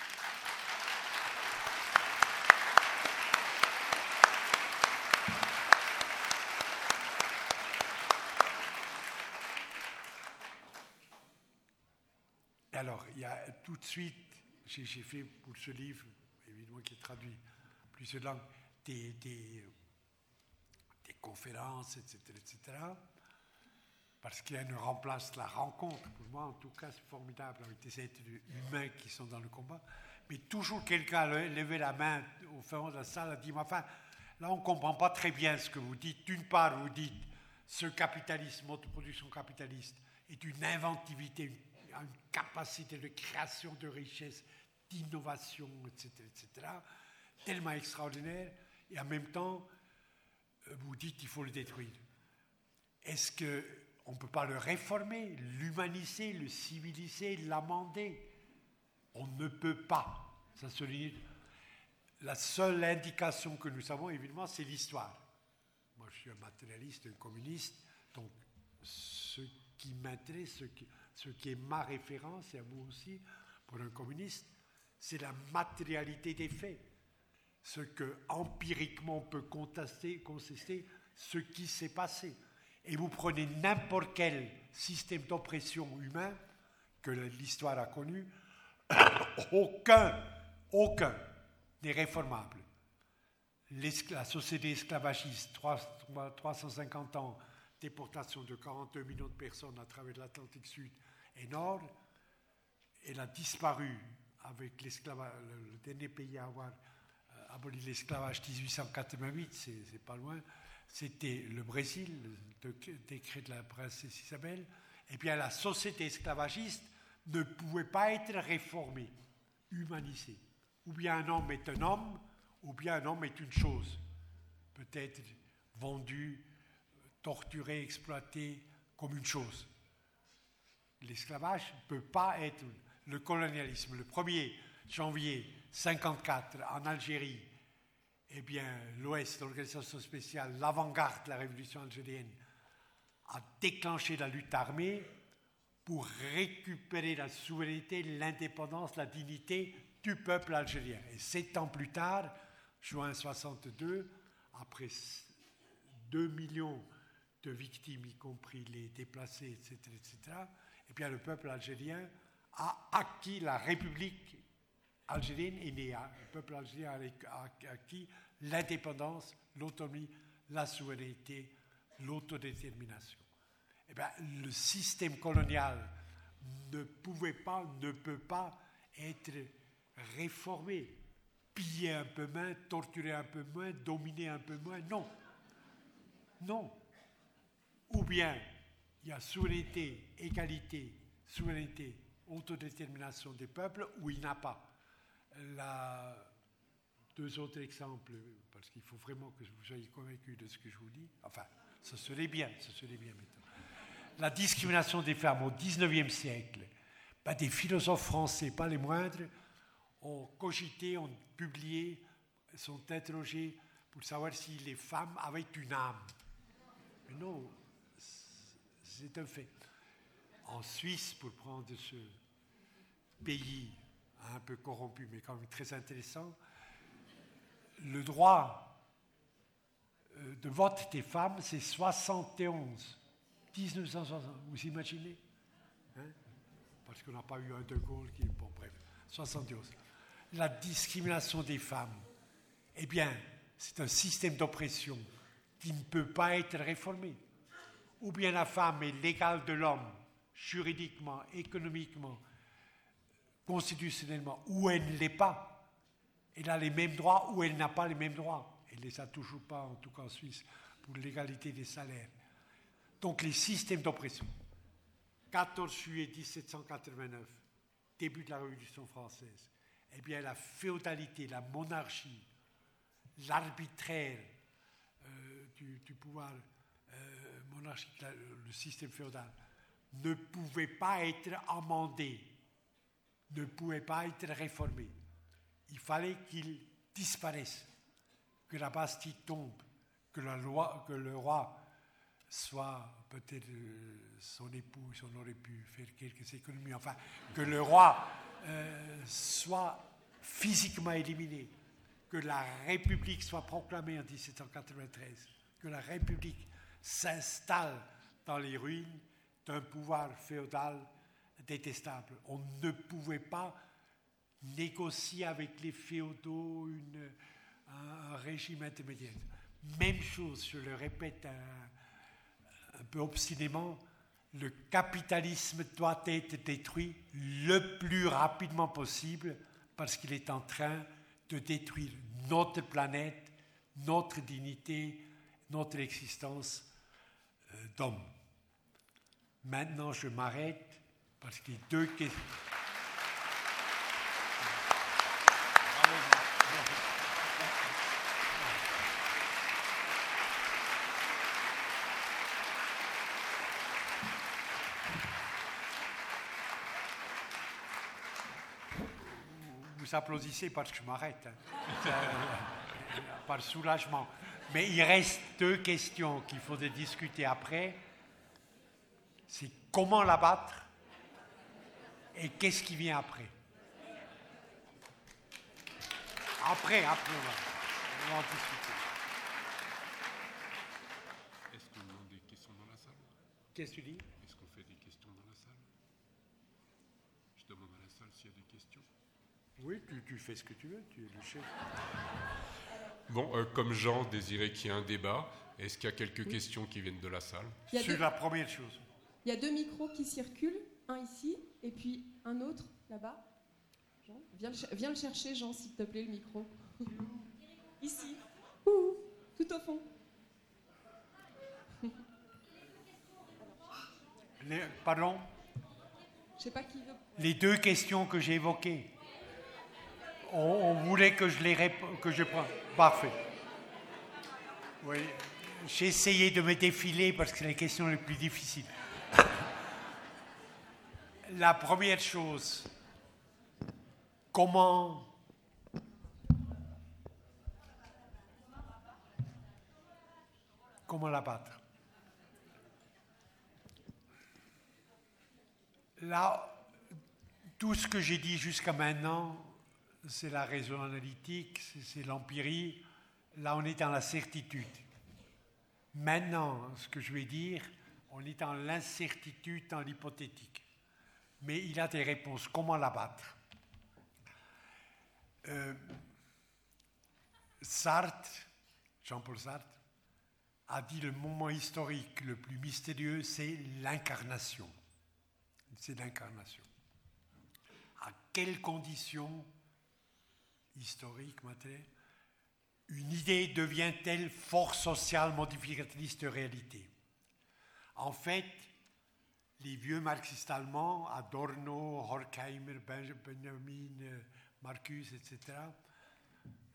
Alors, il y a tout de suite, j'ai, j'ai fait pour ce livre, évidemment qui est traduit plusieurs langues, des, des, des conférences, et cetera, et cetera, parce qu'il y a une remplace la rencontre. Pour moi, en tout cas, c'est formidable avec des êtres humains qui sont dans le combat. Mais toujours quelqu'un a levé la main au fond de la salle, a dit, mais enfin, là, on ne comprend pas très bien ce que vous dites. D'une part, vous dites, ce capitalisme, autoproduction capitaliste, est une inventivité, une une capacité de création de richesse, d'innovation, et cetera, et cetera, tellement extraordinaire, et en même temps, vous dites qu'il faut le détruire. Est-ce qu'on ne peut pas le réformer, l'humaniser, le civiliser, l'amender? On ne peut pas. Ça se limite. La seule indication que nous avons, évidemment, c'est l'histoire. Moi, je suis un matérialiste, un communiste, donc ce qui m'intéresse, ce qui... Ce qui est ma référence, et à vous aussi, pour un communiste, c'est la matérialité des faits. Ce que empiriquement on peut contester, contester ce qui s'est passé. Et vous prenez n'importe quel système d'oppression humain que l'histoire a connu, aucun, aucun n'est réformable. La société esclavagiste, trois cent cinquante ans, déportation de quarante-deux millions de personnes à travers l'Atlantique Sud et Nord, elle a disparu avec l'esclavage, le dernier pays à avoir euh, aboli l'esclavage, dix-huit cent quatre-vingt-huit, c'est, c'est pas loin, c'était le Brésil, le décret de la princesse Isabelle. Et bien la société esclavagiste ne pouvait pas être réformée, humanisée. Ou bien un homme est un homme, ou bien un homme est une chose, peut-être vendu, torturé, exploité comme une chose. L'esclavage ne peut pas être le colonialisme. Le premier janvier cinquante-quatre en Algérie, eh bien, l'Ouest, l'organisation spéciale, l'avant-garde de la révolution algérienne, a déclenché la lutte armée pour récupérer la souveraineté, l'indépendance, la dignité du peuple algérien. Et sept ans plus tard, juin soixante-deux, après deux millions de victimes, y compris les déplacés, et cetera, et cetera, et bien le peuple algérien a acquis la République algérienne est née. Le peuple algérien a acquis l'indépendance, l'autonomie, la souveraineté, l'autodétermination. Et bien, le système colonial ne pouvait pas, ne peut pas être réformé, piller un peu moins, torturer un peu moins, dominer un peu moins. Non. Non. Ou bien il y a souveraineté, égalité, souveraineté, autodétermination des peuples, ou il n'y a pas. La deux autres exemples, parce qu'il faut vraiment que vous soyez convaincus de ce que je vous dis. Enfin, ce serait bien, ce serait bien maintenant. La discrimination des femmes au dix-neuvième siècle, ben, des philosophes français, pas les moindres, ont cogité, ont publié, sont interrogés pour savoir si les femmes avaient une âme. Mais non, c'est un fait. En Suisse, pour prendre ce pays un peu corrompu, mais quand même très intéressant, le droit de vote des femmes, c'est soixante et onze. dix-neuf cent soixante, vous imaginez, hein? Parce qu'on n'a pas eu un De Gaulle qui... Bon, bref, soixante et onze. La discrimination des femmes, eh bien, c'est un système d'oppression qui ne peut pas être réformé. Ou bien la femme est l'égale de l'homme, juridiquement, économiquement, constitutionnellement, ou elle ne l'est pas. Elle a les mêmes droits ou elle n'a pas les mêmes droits. Elle ne les a toujours pas, en tout cas en Suisse, pour l'égalité des salaires. Donc les systèmes d'oppression. quatorze juillet dix-sept cent quatre-vingt-neuf, début de la Révolution française. Eh bien, la féodalité, la monarchie, l'arbitraire euh, du, du pouvoir euh, monarchique, la, le système féodal, ne pouvait pas être amendé, ne pouvait pas être réformé. Il fallait qu'il disparaisse, que la Bastille tombe, que, la loi, que le roi soit, peut-être euh, son épouse, on aurait pu faire quelques économies, enfin, que le roi euh, soit physiquement éliminé, que la République soit proclamée en dix-sept cent quatre-vingt-treize, que la République s'installe dans les ruines d'un pouvoir féodal détestable. On ne pouvait pas négocier avec les féodaux une, un, un régime intermédiaire. Même chose, je le répète un, un peu obstinément, le capitalisme doit être détruit le plus rapidement possible parce qu'il est en train de détruire notre planète, notre dignité, notre existence euh, d'homme. Maintenant, je m'arrête parce qu'il y a deux questions. Vous applaudissez parce que je m'arrête, hein. Par soulagement. Mais il reste deux questions qu'il faudrait discuter après. C'est comment la battre et qu'est-ce qui vient après. Après, après, on va, on va en discuter. Est-ce qu'on demande des questions dans la salle? Qu'est-ce que tu dis? Est-ce qu'on fait des questions dans la salle? Je demande à la salle s'il y a des questions. Oui, tu, tu fais ce que tu veux, tu es le chef. Bon, euh, comme Jean désirait qu'il y ait un débat, est-ce qu'il y a quelques oui. questions qui viennent de la salle? Sur deux, la première chose. Il y a deux micros qui circulent, un ici et puis un autre là-bas. Jean, viens le, viens le chercher, Jean, s'il te plaît, le micro. Ici. Ouh, tout au fond. Les, pardon? Je sais pas qui veut. Les deux questions que j'ai évoquées. On, on voulait que je les réponde, que je prenne. Parfait. Oui, j'ai essayé de me défiler parce que c'est les questions les plus difficiles. La première chose, comment comment la battre? Là, tout ce que j'ai dit jusqu'à maintenant, c'est la raison analytique, c'est, c'est l'empirie. Là, on est dans la certitude. Maintenant, ce que je vais dire, on est dans l'incertitude, dans l'hypothétique. Mais il a des réponses. Comment la battre? euh, Sartre, Jean-Paul Sartre, a dit le moment historique le plus mystérieux, c'est l'incarnation. C'est l'incarnation. À quelles conditions historiques, matérielles, une idée devient-elle force sociale modificatrice de réalité? En fait, les vieux marxistes allemands, Adorno, Horkheimer, Benjamin, Marcuse, et cetera,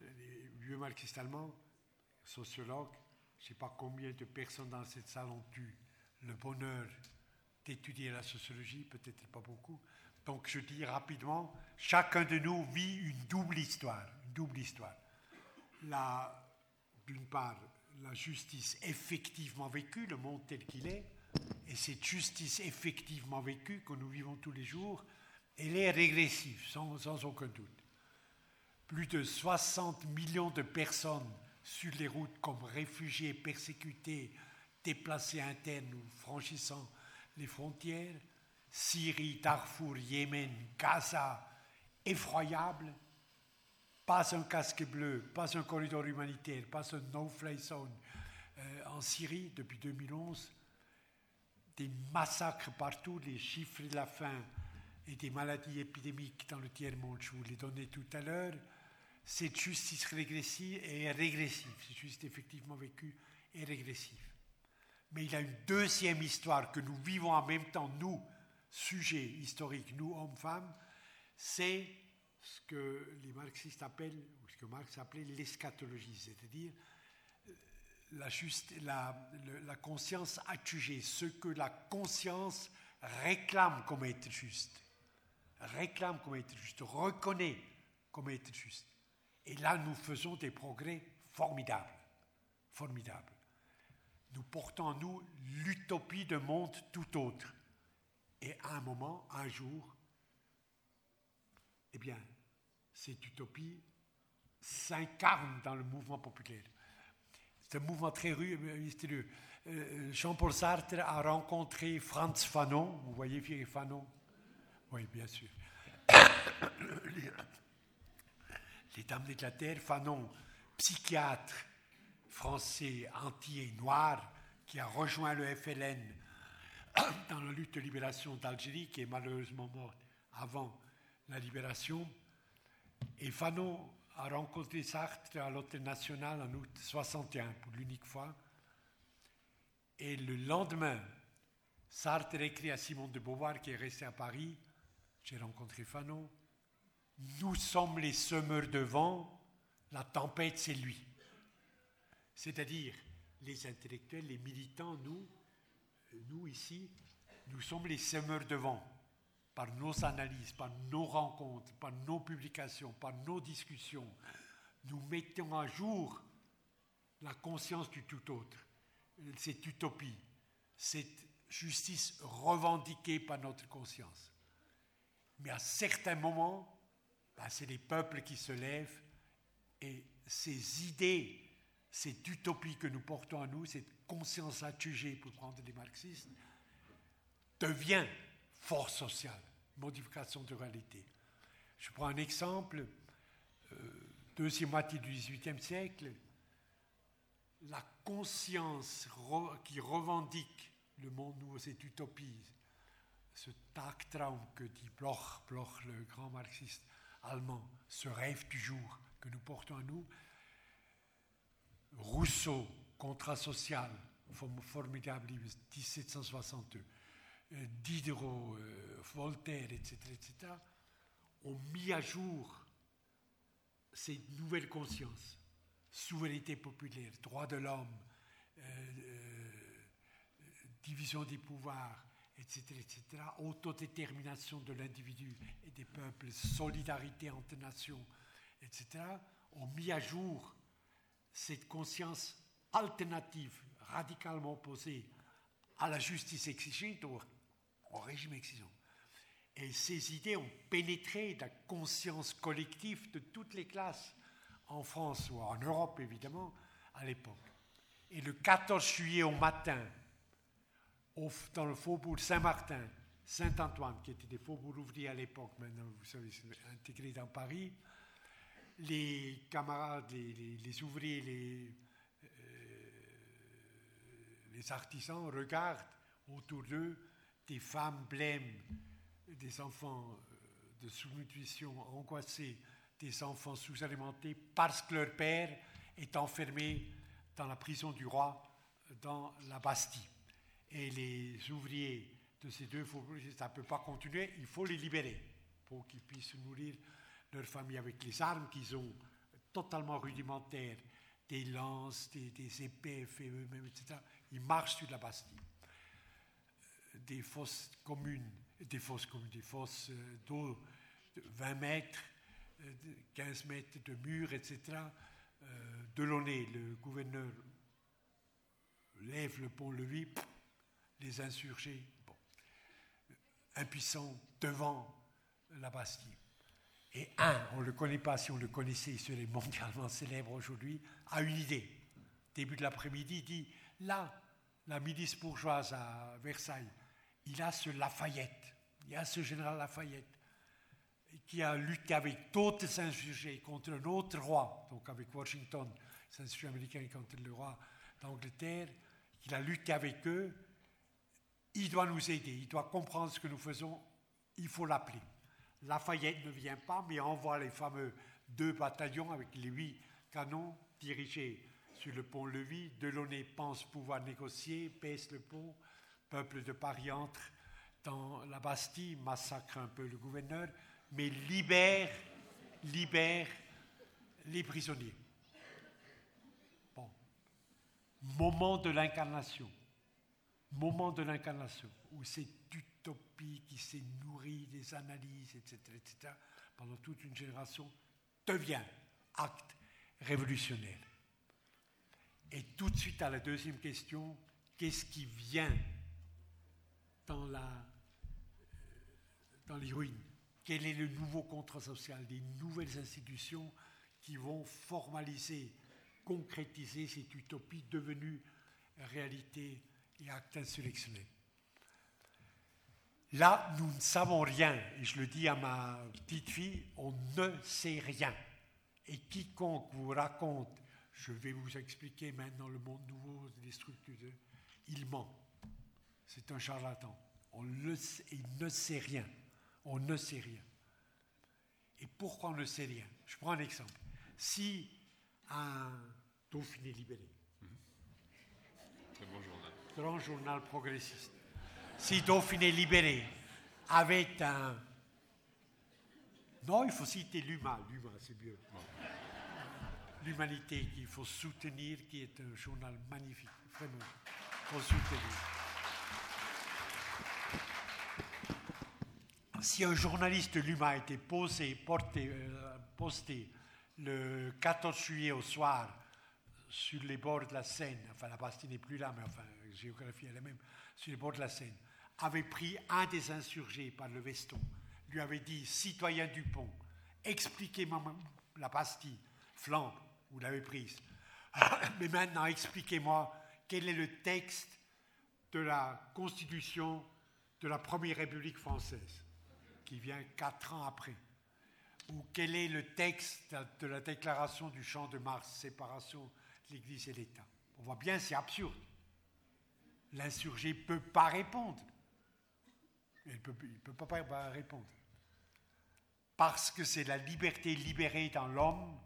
les vieux marxistes allemands, sociologues, je ne sais pas combien de personnes dans cette salle ont eu le bonheur d'étudier la sociologie, peut-être pas beaucoup. Donc je dis rapidement, chacun de nous vit une double histoire, une double histoire. La, d'une part, la justice effectivement vécue, le monde tel qu'il est, et cette justice effectivement vécue que nous vivons tous les jours, elle est régressive, sans, sans aucun doute. Plus de soixante millions de personnes sur les routes comme réfugiés, persécutés, déplacés internes ou franchissant les frontières, Syrie, Darfour, Yémen, Gaza, effroyable, pas un casque bleu, pas un corridor humanitaire, pas un no-fly zone euh, en Syrie depuis deux mille onze, des massacres partout, les chiffres de la faim et des maladies épidémiques dans le tiers-monde, je vous l'ai donné tout à l'heure. Cette justice régressive est régressive, cette justice effectivement vécue est régressive. Mais il y a une deuxième histoire que nous vivons en même temps, nous, sujets historiques, nous, hommes-femmes, c'est ce que les marxistes appellent, ou ce que Marx appelait l'eschatologie, c'est-à-dire la, juste, la, la conscience adjugée, ce que la conscience réclame comme être juste, réclame comme être juste, reconnaît comme être juste. Et là, nous faisons des progrès formidables, formidables. Nous portons en nous l'utopie d'un monde tout autre. Et à un moment, un jour, eh bien, cette utopie s'incarne dans le mouvement populaire. C'est un mouvement très mystérieux. Jean-Paul Sartre a rencontré Frantz Fanon. Vous voyez Pierre Fanon? Oui, bien sûr. les, les Dames d'Angleterre, Fanon, psychiatre français entier noir, qui a rejoint le F L N dans la lutte de libération d'Algérie, qui est malheureusement morte avant la libération. Et Fanon a rencontré Sartre à l'Hôtel National en août soixante et un, pour l'unique fois. Et le lendemain, Sartre écrit à Simone de Beauvoir, qui est restée à Paris. J'ai rencontré Fanon. Nous sommes les semeurs de vent, la tempête, c'est lui. C'est-à-dire, les intellectuels, les militants, nous, nous ici, nous sommes les semeurs de vent. Par nos analyses, par nos rencontres, par nos publications, par nos discussions, nous mettons à jour la conscience du tout autre, cette utopie, cette justice revendiquée par notre conscience. Mais à certains moments, ben, c'est les peuples qui se lèvent et ces idées, cette utopie que nous portons à nous, cette conscience adjugée, pour prendre les marxistes, devient force sociale, modification de réalité. Je prends un exemple, euh, deuxième moitié du dix-huitième siècle, la conscience re, qui revendique le monde nouveau, cette utopie, ce Tagtraum que dit Bloch, Bloch, le grand marxiste allemand, ce rêve du jour que nous portons à nous, Rousseau, Contrat social, formidable livre, dix-sept cent soixante-deux, Diderot, euh, Voltaire, et cetera, et cetera, ont mis à jour cette nouvelle conscience, souveraineté populaire, droit de l'homme, euh, euh, division des pouvoirs, et cetera, et cetera, autodétermination de l'individu et des peuples, solidarité entre nations, et cetera, ont mis à jour cette conscience alternative, radicalement opposée à la justice exigeante, au, au régime exigeant. Et ces idées ont pénétré la conscience collective de toutes les classes, en France ou en Europe évidemment, à l'époque. Et le quatorze juillet au matin, au, dans le faubourg Saint-Martin, Saint-Antoine, qui étaient des faubourgs ouvriers à l'époque, maintenant vous savez, c'est intégré dans Paris, les camarades, les, les, les ouvriers, les, euh, les artisans regardent autour d'eux des femmes blêmes, des enfants de sous-nutrition angoissés, des enfants sous-alimentés parce que leur père est enfermé dans la prison du roi, dans la Bastille. Et les ouvriers de ces deux faubourgs disent, ça ne peut pas continuer, il faut les libérer pour qu'ils puissent nourrir leur famille avec les armes qu'ils ont totalement rudimentaires, des lances, des, des épées faits eux-mêmes, et cetera. Ils marchent sur la Bastille. Des fosses communes, des fosses communes, des fosses d'eau de vingt mètres, quinze mètres de murs, et cetera. Euh, Delaunay, le gouverneur, lève le pont-levis, les insurgés, bon, impuissants devant la Bastille. Et un, on ne le connaît pas, si on le connaissait, il serait mondialement célèbre aujourd'hui, a une idée. Début de l'après-midi, il dit, là, la milice bourgeoise à Versailles, il a ce Lafayette, il y a ce général Lafayette, qui a lutté avec d'autres insurgés contre un autre roi, donc avec Washington, les insurgés américains contre le roi d'Angleterre, qu'il a lutté avec eux, il doit nous aider, il doit comprendre ce que nous faisons, il faut l'appeler. Lafayette ne vient pas, mais envoie les fameux deux bataillons avec les huit canons dirigés sur le pont-levis. Delaunay pense pouvoir négocier, baisse le pont, peuple de Paris entre dans la Bastille, massacre un peu le gouverneur, mais libère, libère les prisonniers. Bon. Moment de l'incarnation. Moment de l'incarnation, où cette utopie qui s'est nourrie des analyses, et cetera, et cetera, pendant toute une génération, devient acte révolutionnaire. Et tout de suite à la deuxième question, qu'est-ce qui vient dans, la, dans les ruines? Quel est le nouveau contrat social, des nouvelles institutions qui vont formaliser, concrétiser cette utopie devenue réalité et acte insurrectionnel? Là, nous ne savons rien, et je le dis à ma petite fille, on ne sait rien. Et quiconque vous raconte, je vais vous expliquer maintenant le monde nouveau, les structures, il ment. C'est un charlatan. On le sait, il ne sait rien. On ne sait rien. Et pourquoi on ne sait rien? Je prends un exemple. Si un Dauphiné libéré, très bon journal, grand journal progressiste, si Dauphiné libéré avait un... Non, il faut citer l'Humain. L'Humain, c'est mieux. L'Humanité qu'il faut soutenir, qui est un journal magnifique. Vraiment, il faut soutenir. Si un journaliste de l'Humain a été posé, porté, euh, posté le quatorze juillet au soir sur les bords de la Seine, enfin la Bastille n'est plus là, mais enfin la géographie est la même, sur les bords de la Seine, avait pris un des insurgés par le veston, lui avait dit « Citoyen Dupont, expliquez-moi la Bastille, Flandre, vous l'avez prise, mais maintenant expliquez-moi quel est le texte de la Constitution de la Première République française, qui vient quatre ans après, ou quel est le texte de la Déclaration du Champ de Mars, séparation de l'Église et l'État. » On voit bien, c'est absurde. L'insurgé ne peut pas répondre. Il ne peut, il peut pas, pas répondre. Parce que c'est la liberté libérée dans l'homme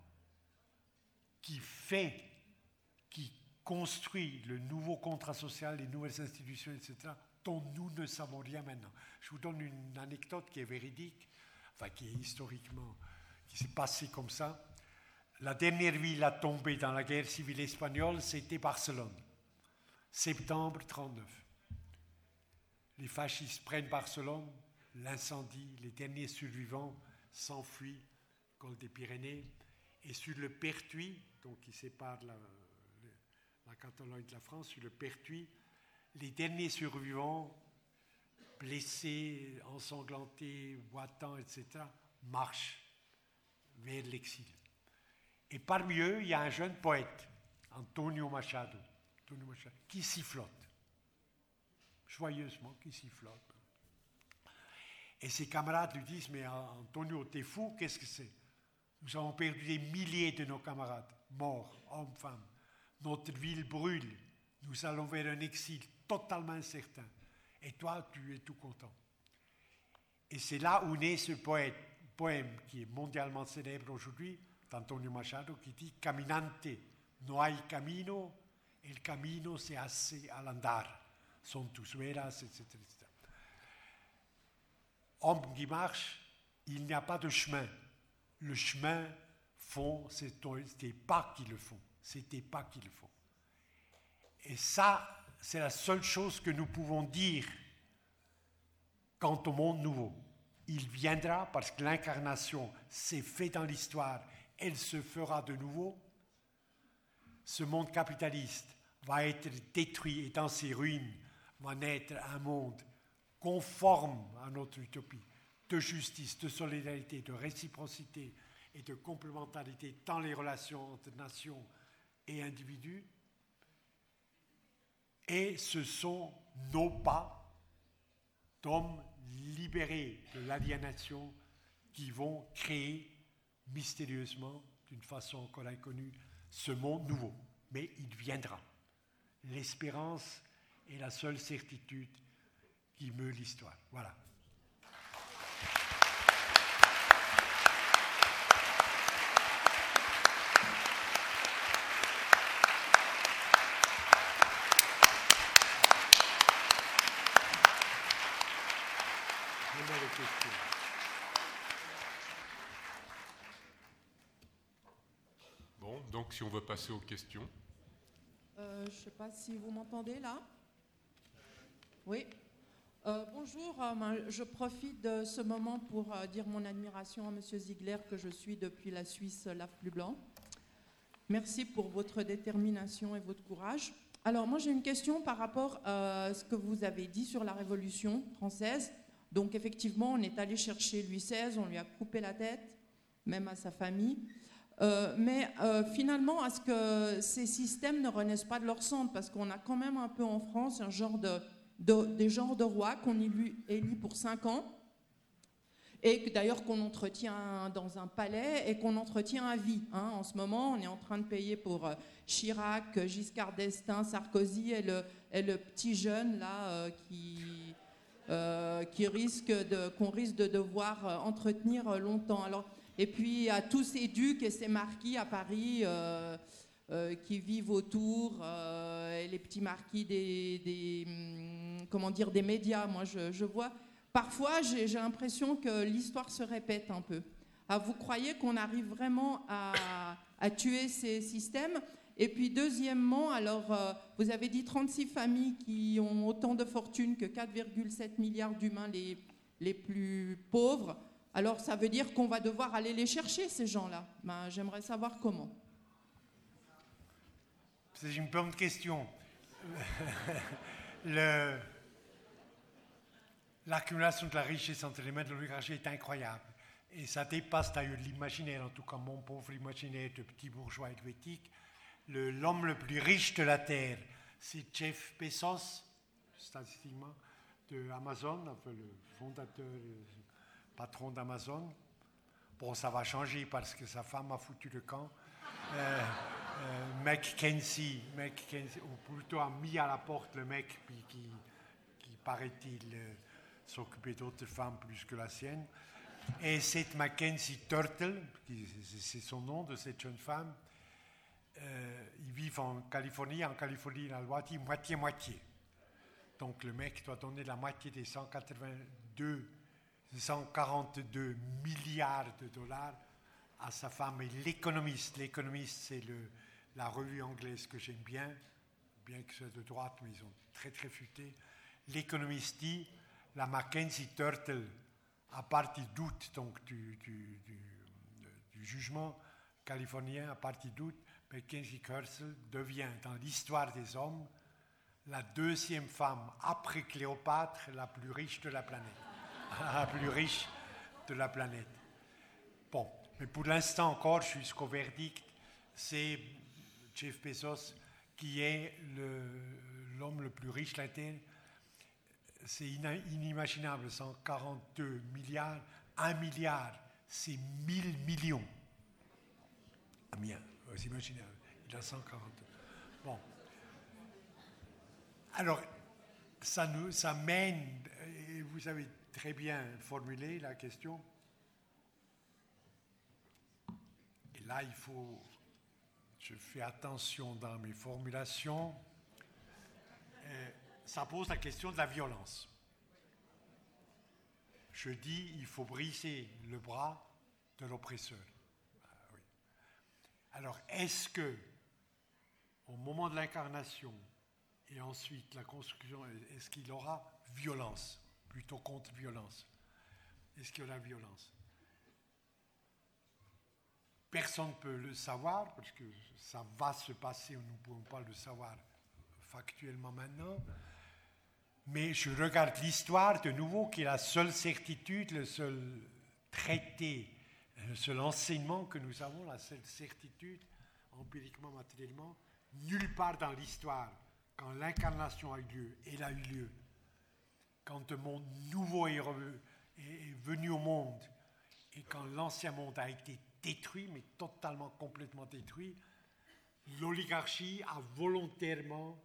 qui fait, qui construit le nouveau contrat social, les nouvelles institutions, et cetera, dont nous ne savons rien maintenant. Je vous donne une anecdote qui est véridique, enfin qui est historiquement, qui s'est passée comme ça. La dernière ville à tomber dans la guerre civile espagnole, c'était Barcelone, septembre trente-neuf. Les fascistes prennent Barcelone, l'incendie, les derniers survivants s'enfuient, col des Pyrénées, et sur le Pertuis, donc qui sépare la, la Catalogne de la France, sur le Pertuis, les derniers survivants, blessés, ensanglantés, boitants, et cetera, marchent vers l'exil. Et parmi eux, il y a un jeune poète, Antonio Machado, Antonio Machado qui sifflote, joyeusement, qui sifflote. Et ses camarades lui disent « Mais Antonio, t'es fou, qu'est-ce que c'est? Nous avons perdu des milliers de nos camarades, morts, hommes, femmes. Notre ville brûle. Nous allons vers un exil totalement incertain. Et toi, tu es tout content. » Et c'est là où naît ce poète, poème qui est mondialement célèbre aujourd'hui, d'Antonio Machado, qui dit « Caminante, no hay camino, el camino se hace al andar. Son tus veras, et cetera et cetera. Homme qui marche, il n'y a pas de chemin. Le chemin font, c'était pas qu'ils le font. C'était pas qu'ils le font. Et ça, c'est la seule chose que nous pouvons dire quant au monde nouveau. Il viendra parce que l'incarnation s'est faite dans l'histoire, elle se fera de nouveau. Ce monde capitaliste va être détruit et dans ses ruines va naître un monde conforme à notre utopie, de justice, de solidarité, de réciprocité et de complémentarité dans les relations entre nations et individus. Et ce sont nos pas d'hommes libérés de l'aliénation qui vont créer mystérieusement, d'une façon encore inconnue, ce monde nouveau. Mais il viendra. L'espérance est la seule certitude qui meut l'histoire. Voilà. Bon, donc si on veut passer aux questions. Euh, je ne sais pas si vous m'entendez là. Oui. Euh, bonjour, euh, je profite de ce moment pour euh, dire mon admiration à M. Ziegler que je suis depuis la Suisse Lave Plus Blanc. Merci pour votre détermination et votre courage. Alors moi j'ai une question par rapport à ce que vous avez dit sur la Révolution française. Donc effectivement on est allé chercher Louis seize, on lui a coupé la tête, même à sa famille. Euh, mais euh, finalement, est-ce que ces systèmes ne renaissent pas de leur cendre? Parce qu'on a quand même un peu en France un genre de, de, des genres de rois qu'on élit, élit pour cinq ans, et que, d'ailleurs qu'on entretient dans un palais et qu'on entretient à vie. Hein. En ce moment, on est en train de payer pour euh, Chirac, Giscard d'Estaing, Sarkozy et le, et le petit jeune là euh, qui, euh, qui risque de, qu'on risque de devoir euh, entretenir longtemps. Alors, et puis à tous ces ducs et ces marquis à Paris euh, euh, qui vivent autour, euh, et les petits marquis des, des, hum, comment dire, des médias. Moi, je, je vois, parfois, j'ai, j'ai l'impression que l'histoire se répète un peu. Ah, vous croyez qu'on arrive vraiment à, à tuer ces systèmes? Et puis, deuxièmement, alors, euh, vous avez dit trente-six familles qui ont autant de fortune que quatre virgule sept milliards d'humains les, les plus pauvres. Alors, ça veut dire qu'on va devoir aller les chercher, ces gens-là. Ben, j'aimerais savoir comment. C'est une bonne question. Le, l'accumulation de la richesse entre les mains de l'oligarchie est incroyable. Et ça dépasse d'ailleurs l'imaginaire, en tout cas mon pauvre imaginaire de petit bourgeois helvétique. Le, l'homme le plus riche de la Terre, c'est Jeff Bezos, statistiquement, de Amazon, enfin, le fondateur... patron d'Amazon. Bon, ça va changer parce que sa femme a foutu le camp. Euh, euh, McKinsey, McKinsey, ou plutôt a mis à la porte le mec qui, qui, qui paraît-il, euh, s'occupait d'autres femmes plus que la sienne. Et cette Mackenzie Turtle, qui, c'est son nom de cette jeune femme, euh, ils vivent en Californie. En Californie, la loi dit moitié-moitié. Donc le mec doit donner la moitié des cent quatre-vingt-deux cent quarante-deux milliards de dollars à sa femme. Et l'Économiste, l'Économiste, c'est le, la revue anglaise que j'aime bien, bien que c'est de droite, mais ils sont très très futés. L'Économiste dit, la Mackenzie Turtle, à partir d'août, donc du, du, du, du jugement californien, à partir d'août, Mackenzie Turtle devient, dans l'histoire des hommes, la deuxième femme, après Cléopâtre, la plus riche de la planète. La plus riche de la planète. Bon, mais pour l'instant encore, jusqu'au verdict, c'est Jeff Bezos qui est le, l'homme le plus riche de la Terre. C'est inimaginable, cent quarante-deux milliards. Un milliard, c'est mille millions. Ah bien, c'est imaginable. Il a cent quarante-deux. Bon. Alors, ça, nous, ça mène, et vous avez très bien formulé la question. Et là, il faut, je fais attention dans mes formulations. Euh, ça pose la question de la violence. Je dis, il faut briser le bras de l'oppresseur. Ah, oui. Alors, est-ce que, au moment de l'incarnation et ensuite la construction, est-ce qu'il aura violence, plutôt contre-violence? Est-ce qu'il y aura violence? Personne ne peut le savoir, parce que ça va se passer, nous ne pouvons pas le savoir factuellement maintenant. Mais je regarde l'histoire de nouveau, qui est la seule certitude, le seul traité, le seul enseignement que nous avons, la seule certitude, empiriquement, matériellement. Nulle part dans l'histoire, quand l'incarnation a eu lieu, elle a eu lieu, quand un monde nouveau est, revenu, est venu au monde, et quand l'ancien monde a été détruit, mais totalement, complètement détruit, l'oligarchie a volontairement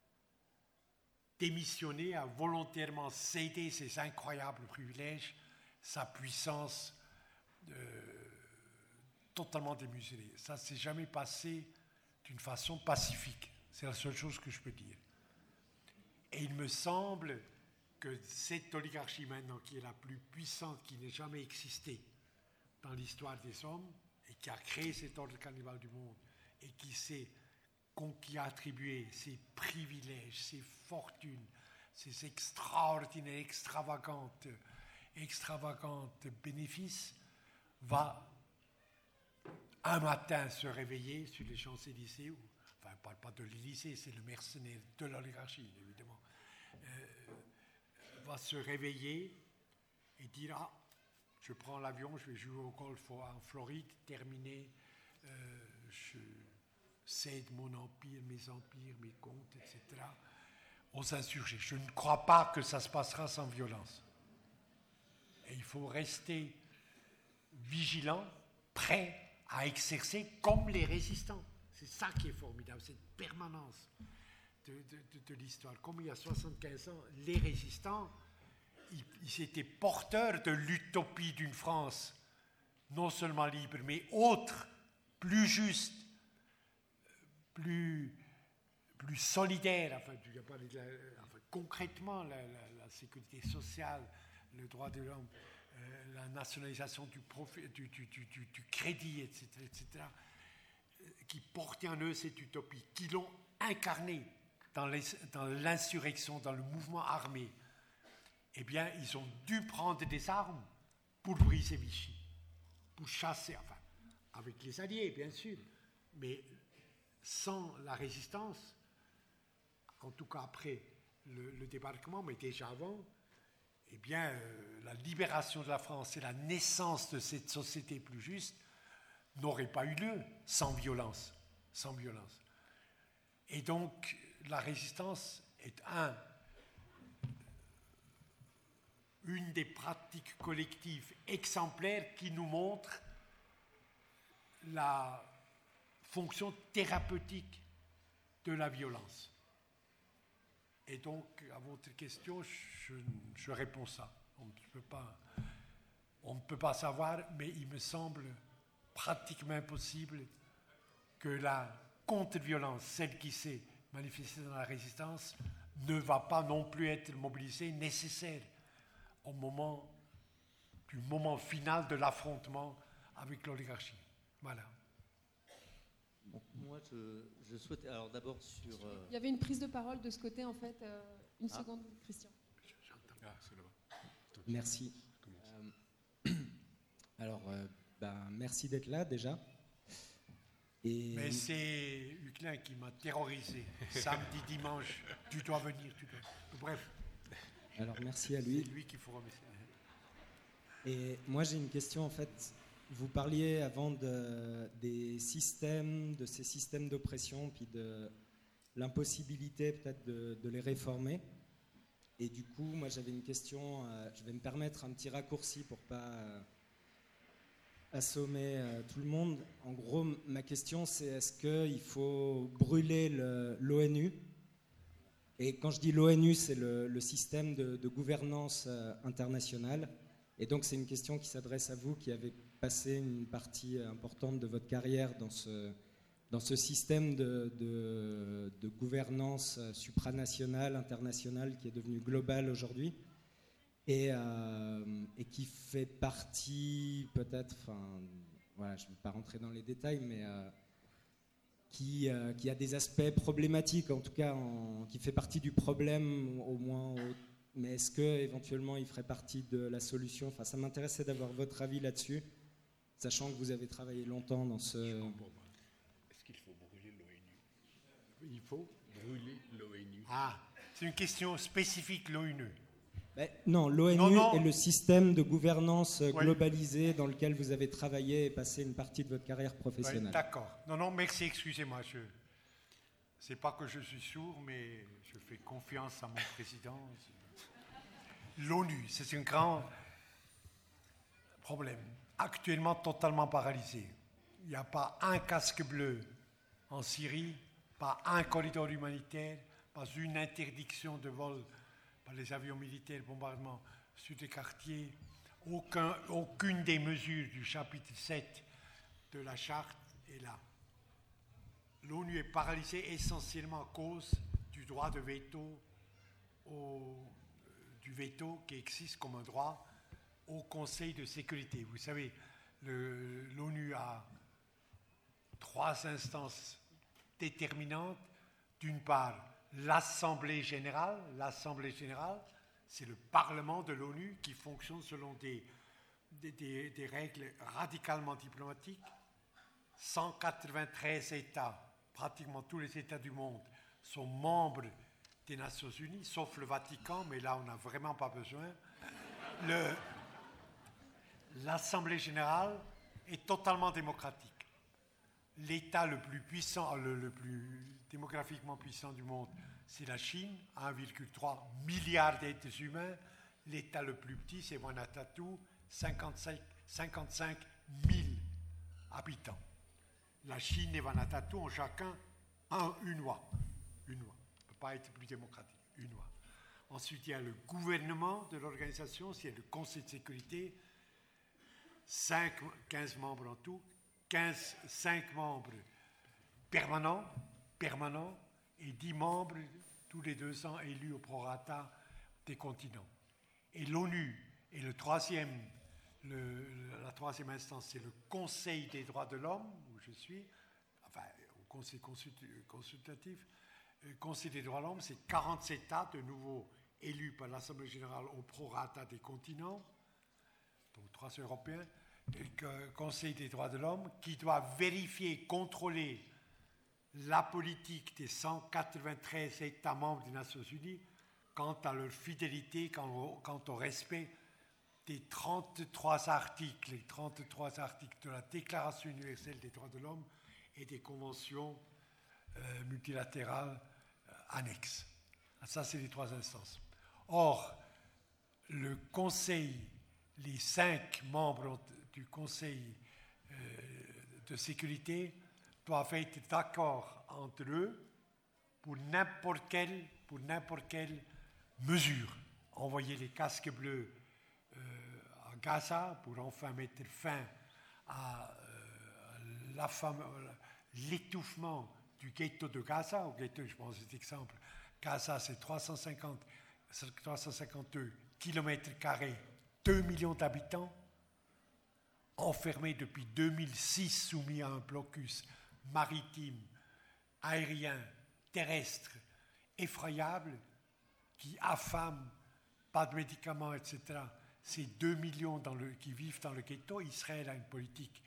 démissionné, a volontairement cédé ses incroyables privilèges, sa puissance euh, totalement démesurée. Ça ne s'est jamais passé d'une façon pacifique. C'est la seule chose que je peux dire. Et il me semble que cette oligarchie maintenant, qui est la plus puissante qui n'ait jamais existé dans l'histoire des hommes, et qui a créé cet ordre cannibale du monde, et qui s'est qui a attribué ses privilèges, ses fortunes, ses extraordinaires, extravagantes, extravagantes bénéfices, va un matin se réveiller sur les Champs-Élysées, ou, enfin, je ne parle pas de l'Élysée, c'est le mercenaire de l'oligarchie, évidemment, euh, va se réveiller et dire « Ah, je prends l'avion, je vais jouer au golf en Floride, terminer, euh, je cède mon empire, mes empires, mes comptes, et cetera aux insurgés. » Je ne crois pas que ça se passera sans violence. Et il faut rester vigilant, prêt à exercer comme les résistants. C'est ça qui est formidable, cette permanence de, de, de, de l'histoire. Comme il y a soixante-quinze ans, les résistants, ils, ils étaient porteurs de l'utopie d'une France non seulement libre, mais autre, plus juste, plus, plus solidaire, enfin, tu as parlé de la, enfin, concrètement la, la, la sécurité sociale, le droit de l'homme, euh, la nationalisation du, profit, du, du, du, du, du crédit, et cetera, et cetera, euh, qui portaient en eux cette utopie, qui l'ont incarnée dans, les, dans l'insurrection, dans le mouvement armé. Eh bien, ils ont dû prendre des armes pour briser Vichy, pour chasser, enfin, avec les Alliés, bien sûr, mais sans la résistance, en tout cas après le, le débarquement, mais déjà avant, eh bien, euh, la libération de la France et la naissance de cette société plus juste n'auraient pas eu lieu sans violence, sans violence. Et donc, la résistance est un, une des pratiques collectives exemplaires qui nous montre la fonction thérapeutique de la violence. Et donc, à votre question, je, je réponds ça. On ne peut pas, on ne peut pas savoir, mais il me semble pratiquement impossible que la contre-violence, celle qui s'est manifestée dans la résistance, ne va pas non plus être mobilisée, nécessaire au moment du moment final de l'affrontement avec l'oligarchie. Voilà. Bon, moi, je, je souhaitais. Alors, d'abord, sur. Euh... Il y avait une prise de parole de ce côté, en fait. Euh, une ah. seconde, Christian. Ah, c'est là-bas. Merci. Euh, alors, euh, ben, merci d'être là, déjà. Et... Mais c'est Huclin qui m'a terrorisé. Samedi, dimanche, tu dois venir. Tu dois... Bref. Alors, merci à lui. C'est lui qu'il faut remercier. Et moi, j'ai une question, en fait. Vous parliez avant de, des systèmes, de ces systèmes d'oppression, puis de l'impossibilité peut-être de, de les réformer. Et du coup, moi j'avais une question, euh, je vais me permettre un petit raccourci pour ne pas euh, assommer euh, tout le monde. En gros, ma question c'est est-ce qu'il faut brûler le, l'ONU ? Et quand je dis l'ONU, c'est le, le système de, de gouvernance euh, internationale. Et donc c'est une question qui s'adresse à vous qui avez passé une partie importante de votre carrière dans ce, dans ce système de, de, de gouvernance supranationale, internationale, qui est devenu global aujourd'hui et, euh, et qui fait partie peut-être, enfin, voilà, je ne vais pas rentrer dans les détails, mais euh, qui, euh, qui a des aspects problématiques, en tout cas en, qui fait partie du problème au moins, au, mais est-ce qu'éventuellement il ferait partie de la solution? Enfin, ça m'intéressait d'avoir votre avis là-dessus, sachant que vous avez travaillé longtemps dans ce... Est-ce qu'il faut brûler l'ONU? Il faut brûler l'ONU. Ah, c'est une question spécifique l'ONU. Ben, non, l'ONU est le système de gouvernance oui. globalisé dans lequel vous avez travaillé et passé une partie de votre carrière professionnelle. Oui, d'accord. Non, non, merci, excusez-moi. Je... C'est pas que je suis sourd, mais je fais confiance à mon président. L'ONU, c'est un grand problème. Actuellement totalement paralysé. Il n'y a pas un casque bleu en Syrie, pas un corridor humanitaire, pas une interdiction de vol par les avions militaires, bombardement sur des quartiers, aucun, aucune des mesures du chapitre sept de la charte est là. L'ONU est paralysée essentiellement à cause du droit de veto, au, du veto qui existe comme un droit au Conseil de sécurité. Vous savez, le, l'ONU a trois instances déterminantes. D'une part, l'Assemblée générale. L'Assemblée générale, c'est le Parlement de l'ONU qui fonctionne selon des, des, des, des règles radicalement diplomatiques. cent quatre-vingt-treize États, pratiquement tous les États du monde, sont membres des Nations Unies, sauf le Vatican, mais là, on n'a vraiment pas besoin. Le, L'Assemblée générale est totalement démocratique. L'État le plus puissant, le, le plus démographiquement puissant du monde, c'est la Chine, un virgule trois milliard d'êtres humains. L'État le plus petit, c'est Vanuatu, cinquante-cinq, cinquante-cinq mille habitants. La Chine et Vanuatu ont chacun un, une loi. Une loi. Ça ne peut pas être plus démocratique. Une loi. Ensuite, il y a le gouvernement de l'organisation, c'est le Conseil de sécurité, cinq, quinze membres en tout, quinze, cinq membres permanents, permanents et dix membres tous les deux ans élus au prorata des continents. Et l'ONU est le troisième, le, la troisième instance, c'est le Conseil des droits de l'homme, où je suis, enfin, au Conseil consultatif. Le Conseil des droits de l'homme, c'est quarante-sept États de nouveau élus par l'Assemblée générale au prorata des continents, donc trois européens. Le Conseil des droits de l'homme, qui doit vérifier et contrôler la politique des cent quatre-vingt-treize États membres des Nations Unies quant à leur fidélité, quant au, quant au respect des trente-trois articles, les trente-trois articles de la Déclaration universelle des droits de l'homme et des conventions euh, multilatérales euh, annexes. Ça, c'est les trois instances. Or, le Conseil, les cinq membres du Conseil euh, de sécurité doivent être d'accord entre eux pour n'importe quelle, pour n'importe quelle mesure. Envoyer les casques bleus euh, à Gaza pour enfin mettre fin à euh, la fame, l'étouffement du ghetto de Gaza. Au ghetto, je prends cet exemple. Gaza, c'est trois cent cinquante, trois cent cinquante-deux kilomètres carrés, deux millions d'habitants, enfermés depuis deux mille six, soumis à un blocus maritime, aérien, terrestre, effroyable, qui affame, pas de médicaments, et cetera. Ces deux millions dans le, qui vivent dans le ghetto, Israël a une politique,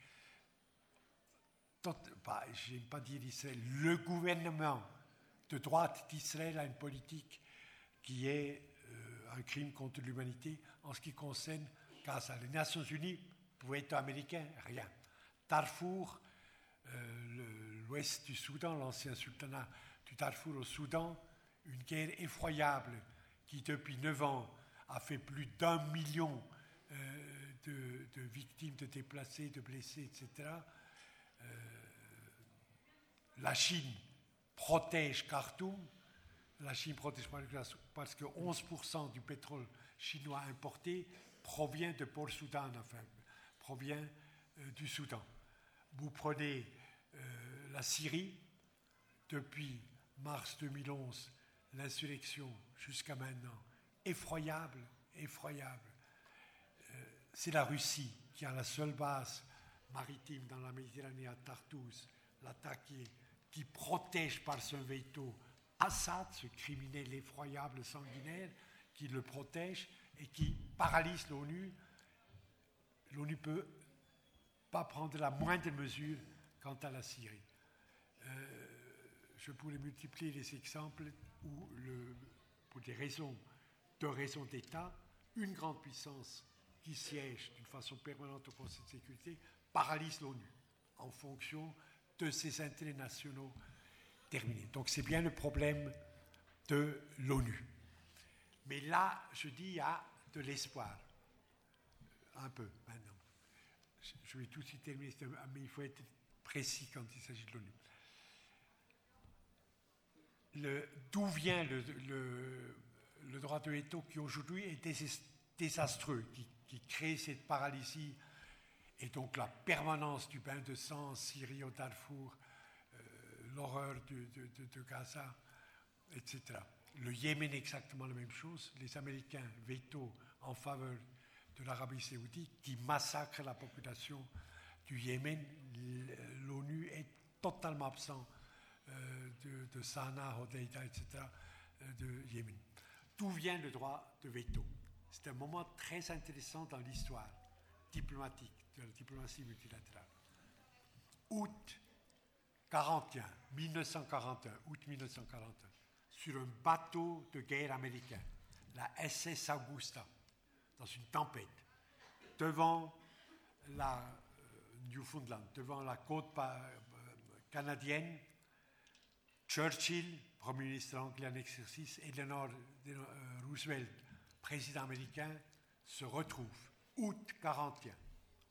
bah, je n'aime pas dire Israël, le gouvernement de droite d'Israël a une politique qui est euh, un crime contre l'humanité en ce qui concerne Gaza. Les Nations Unies pouvaient être américains, rien. Darfour, euh, le, l'ouest du Soudan, l'ancien sultanat du Darfour au Soudan, une guerre effroyable qui depuis neuf ans a fait plus d'un million euh, de, de victimes, de déplacés, de blessés, et cetera. Euh, la Chine protège Khartoum. La Chine protège parce que onze pour cent du pétrole chinois importé provient de Port-Soudan, enfin, provient euh, du Soudan. Vous prenez euh, la Syrie, depuis mars deux mille onze, l'insurrection jusqu'à maintenant, effroyable, effroyable. Euh, c'est la Russie qui a la seule base maritime dans la Méditerranée à Tartouse, l'attaquer qui protège par son veto Assad, ce criminel effroyable sanguinaire, qui le protège et qui paralyse l'ONU. L'ONU ne peut pas prendre la moindre mesure quant à la Syrie. Euh, je pourrais multiplier les exemples où, le, pour des raisons, de raisons d'État, une grande puissance qui siège d'une façon permanente au Conseil de sécurité paralyse l'ONU en fonction de ses intérêts nationaux terminés. Donc c'est bien le problème de l'ONU. Mais là, je dis, il y a de l'espoir. Un peu, maintenant. Je vais tout de suite terminer, mais il faut être précis quand il s'agit de l'ONU. Le, d'où vient le, le, le droit de veto qui aujourd'hui est désastreux, qui, qui crée cette paralysie et donc la permanence du bain de sang en Syrie, au Darfour, euh, l'horreur de, de, de, de Gaza, et cetera. Le Yémen, exactement la même chose. Les Américains veto en faveur de l'Arabie saoudite qui massacre la population du Yémen. L'ONU est totalement absent euh, de, de Sanaa, Hodeïda, et cetera, euh, de Yémen. D'où vient le droit de veto? C'est un moment très intéressant dans l'histoire diplomatique, de la diplomatie multilatérale. Août quarante et un, mille neuf cent quarante et un, août mille neuf cent quarante et un, sur un bateau de guerre américain, la S S Augusta, dans une tempête, devant la euh, Newfoundland, devant la côte euh, canadienne, Churchill, Premier ministre anglais en exercice, et Eleanor euh, Roosevelt, président américain, se retrouvent, août quarante et un,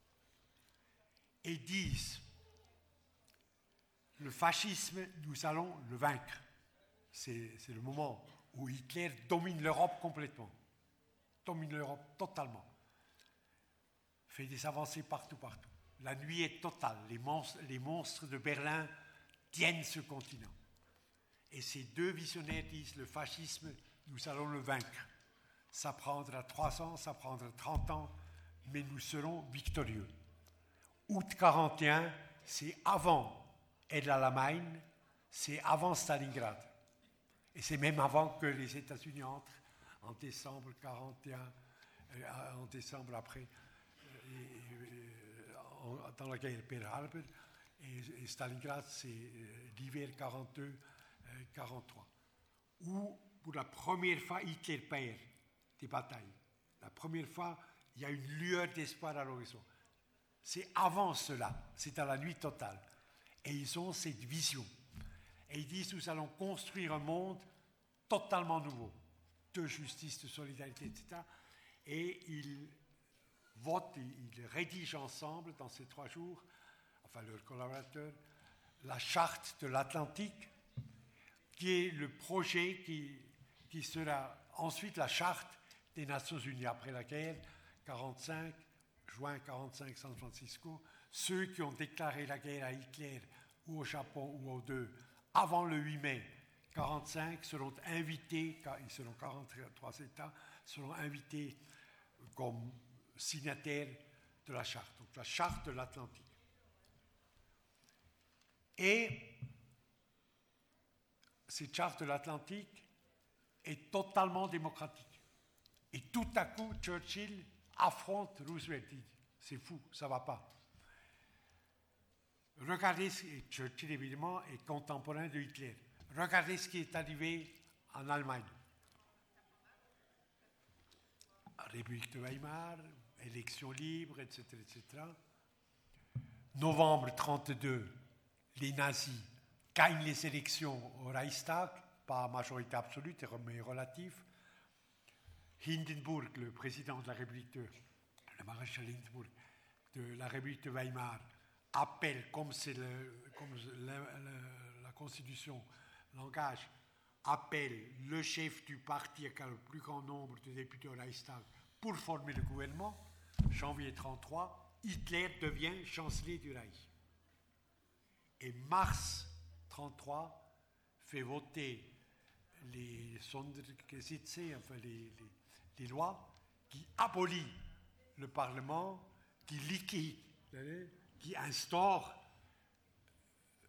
et disent le fascisme, nous allons le vaincre. C'est, c'est le moment où Hitler domine l'Europe complètement, domine l'Europe totalement, fait des avancées partout, partout. La nuit est totale, les monstres, les monstres de Berlin tiennent ce continent. Et ces deux visionnaires disent le fascisme, nous allons le vaincre. Ça prendra trois ans, ça prendra trente ans, mais nous serons victorieux. Août quarante et un, c'est avant El Alamein, c'est avant Stalingrad. Et c'est même avant que les États-Unis entrent en décembre quarante et un, euh, en décembre après, euh, euh, dans la guerre Pearl Harbor. Et, et Stalingrad, c'est euh, l'hiver quarante-deux quarante-trois. Où, pour la première fois, Hitler perd des batailles. La première fois, il y a une lueur d'espoir à l'horizon. C'est avant cela, c'est dans la nuit totale. Et ils ont cette vision. Et ils disent, nous allons construire un monde totalement nouveau, de justice, de solidarité, et cetera. Et ils votent, ils rédigent ensemble, dans ces trois jours, enfin leurs collaborateurs, la charte de l'Atlantique, qui est le projet qui, qui sera ensuite la charte des Nations Unies après la guerre, quarante-cinq, juin quarante-cinq, San Francisco. Ceux qui ont déclaré la guerre à Hitler ou au Japon ou aux deux avant le huit mai quarante-cinq seront invités, car ils seront quarante-trois États, seront invités comme signataires de la charte, donc la charte de l'Atlantique. Et cette charte de l'Atlantique est totalement démocratique. Et tout à coup, Churchill affronte Roosevelt. Il dit, c'est fou, ça ne va pas. Regardez, Churchill évidemment est contemporain de Hitler. Regardez ce qui est arrivé en Allemagne. République de Weimar, élections libres, et cetera, et cetera. Novembre trente-deux, les nazis gagnent les élections au Reichstag, pas à majorité absolue, mais relative. Hindenburg, le président de la République de, le maréchal Hindenburg de la République de Weimar, appelle, comme c'est le, comme la, la, la Constitution l'engage, appelle le chef du parti avec le plus grand nombre de députés au Reichstag pour former le gouvernement. Janvier trente-trois, Hitler devient chancelier du Reich. Et mars trente-trois fait voter les Sondergesetze, enfin les, les, les lois qui abolissent le Parlement, qui liquident, qui instaurent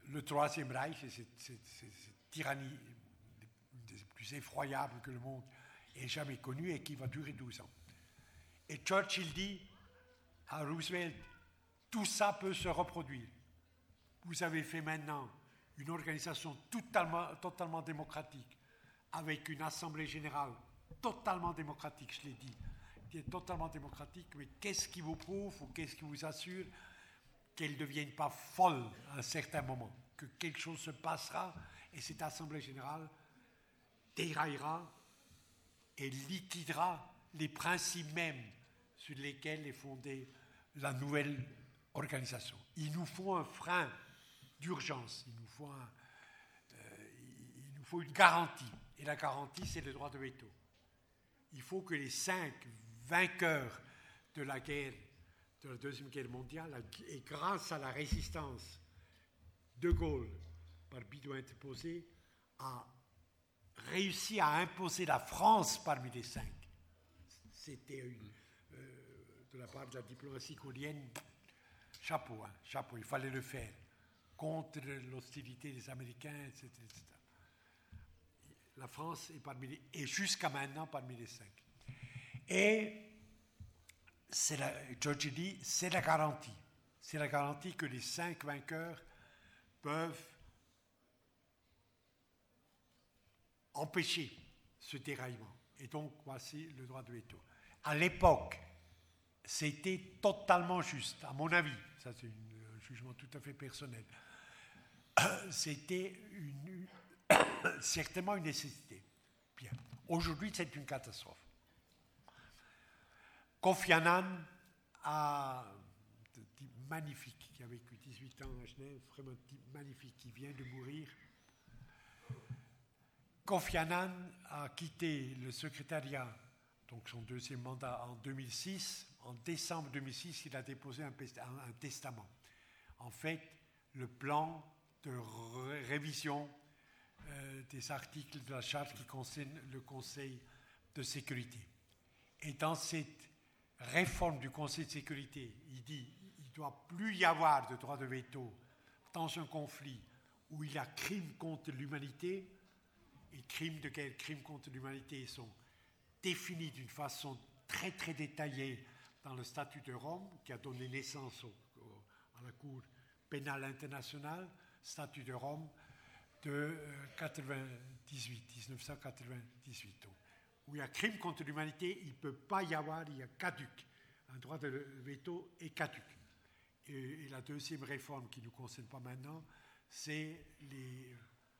le Troisième Reich, et cette, cette, cette, cette tyrannie des plus effroyables que le monde ait jamais connue et qui va durer douze ans. Et Churchill dit à Roosevelt, tout ça peut se reproduire. Vous avez fait maintenant une organisation totalement, totalement démocratique, avec une assemblée générale totalement démocratique, je l'ai dit, qui est totalement démocratique, mais qu'est-ce qui vous prouve ou qu'est-ce qui vous assure qu'elle ne devienne pas folle à un certain moment, que quelque chose se passera et cette assemblée générale déraillera et liquidera les principes mêmes sur lesquels est fondée la nouvelle organisation. Il nous faut un frein d'urgence, il nous faut, un, euh, il nous faut une garantie. Et la garantie, c'est le droit de veto. Il faut que les cinq vainqueurs de la guerre, de la Deuxième Guerre mondiale, et grâce à la résistance de Gaulle, par bidon interposé, a réussi à imposer la France parmi les cinq. C'était une, euh, de la part de la diplomatie gaullienne, chapeau, hein, chapeau, il fallait le faire, contre l'hostilité des Américains, et cetera, et cetera. La France est parmi les, et jusqu'à maintenant parmi les cinq. Et c'est la, Churchill dit, c'est la garantie. C'est la garantie que les cinq vainqueurs peuvent empêcher ce déraillement. Et donc, voici le droit de veto. À l'époque, c'était totalement juste, à mon avis, ça c'est une, un jugement tout à fait personnel, c'était une, certainement une nécessité. Bien. Aujourd'hui, c'est une catastrophe. Kofi Annan a un type magnifique qui a vécu dix-huit ans à Genève, vraiment un type magnifique qui vient de mourir. Kofi Annan a quitté le secrétariat, donc son deuxième mandat en deux mille six. En décembre deux mille six, il a déposé un, un, un testament. En fait, le plan de ré- révision euh, des articles de la charte qui concernent le Conseil de sécurité. Et dans cette réforme du Conseil de sécurité, il dit qu'il ne doit plus y avoir de droit de veto dans un conflit où il y a crime contre l'humanité, et crimes de guerre, crimes contre l'humanité sont définis d'une façon très très détaillée dans le statut de Rome, qui a donné naissance au, au, à la Cour pénale internationale, statut de Rome de euh, quatre-vingt-dix-huit, dix-neuf cent quatre-vingt-dix-huit. Donc, où il y a crime contre l'humanité, il ne peut pas y avoir, il y a caduc. Un droit de veto est caduc. Et, et la deuxième réforme qui ne nous concerne pas maintenant, c'est les,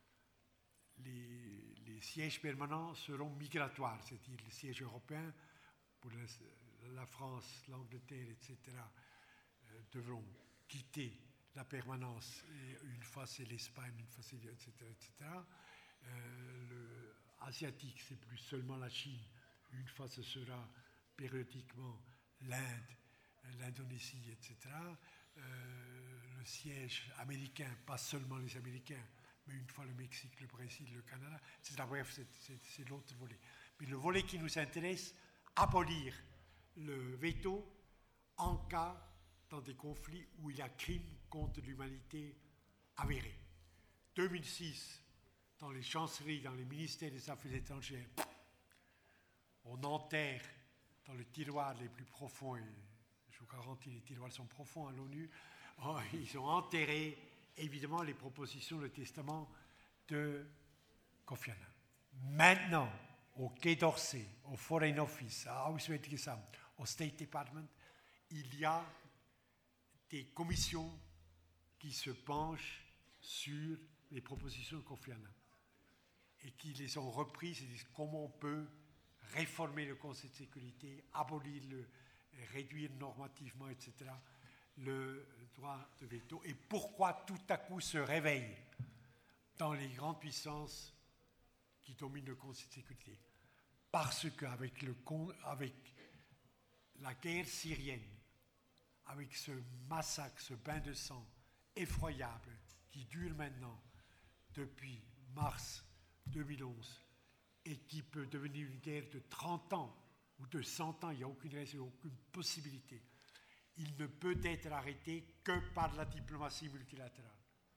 les, les sièges permanents seront migratoires, c'est-à-dire les sièges européens pour la, la France, l'Angleterre, et cetera, euh, devront quitter la permanence. Et une fois c'est l'Espagne, une fois c'est et cetera, et cetera. Euh, le asiatique, c'est plus seulement la Chine. Une fois ce sera périodiquement l'Inde, l'Indonésie, et cetera. Euh, le siège américain, pas seulement les Américains, mais une fois le Mexique, le Brésil, le Canada, et cetera. Bref, c'est, c'est, c'est l'autre volet. Mais le volet qui nous intéresse, abolir le veto en cas dans des conflits où il y a crime contre l'humanité avéré. deux mille six, dans les chancelleries, dans les ministères des Affaires étrangères, on enterre dans les tiroirs les plus profonds, et je vous garantis, les tiroirs sont profonds à l'ONU, oh, ils ont enterré, évidemment, les propositions, le testament de Kofi Annan. Maintenant, au Quai d'Orsay, au Foreign Office, à Auswärtiges Amt, au State Department, il y a des commissions qui se penchent sur les propositions de Kofi Annan et qui les ont reprises et disent comment on peut réformer le Conseil de sécurité, abolir, le, réduire normativement, et cetera, le droit de veto. Et pourquoi tout à coup se réveille dans les grandes puissances qui dominent le Conseil de sécurité? Parce qu'avec le, avec la guerre syrienne, avec ce massacre, ce bain de sang effroyable qui dure maintenant depuis mars deux mille onze et qui peut devenir une guerre de trente ans ou de cent ans, il n'y a aucune raison, aucune possibilité. Il ne peut être arrêté que par la diplomatie multilatérale.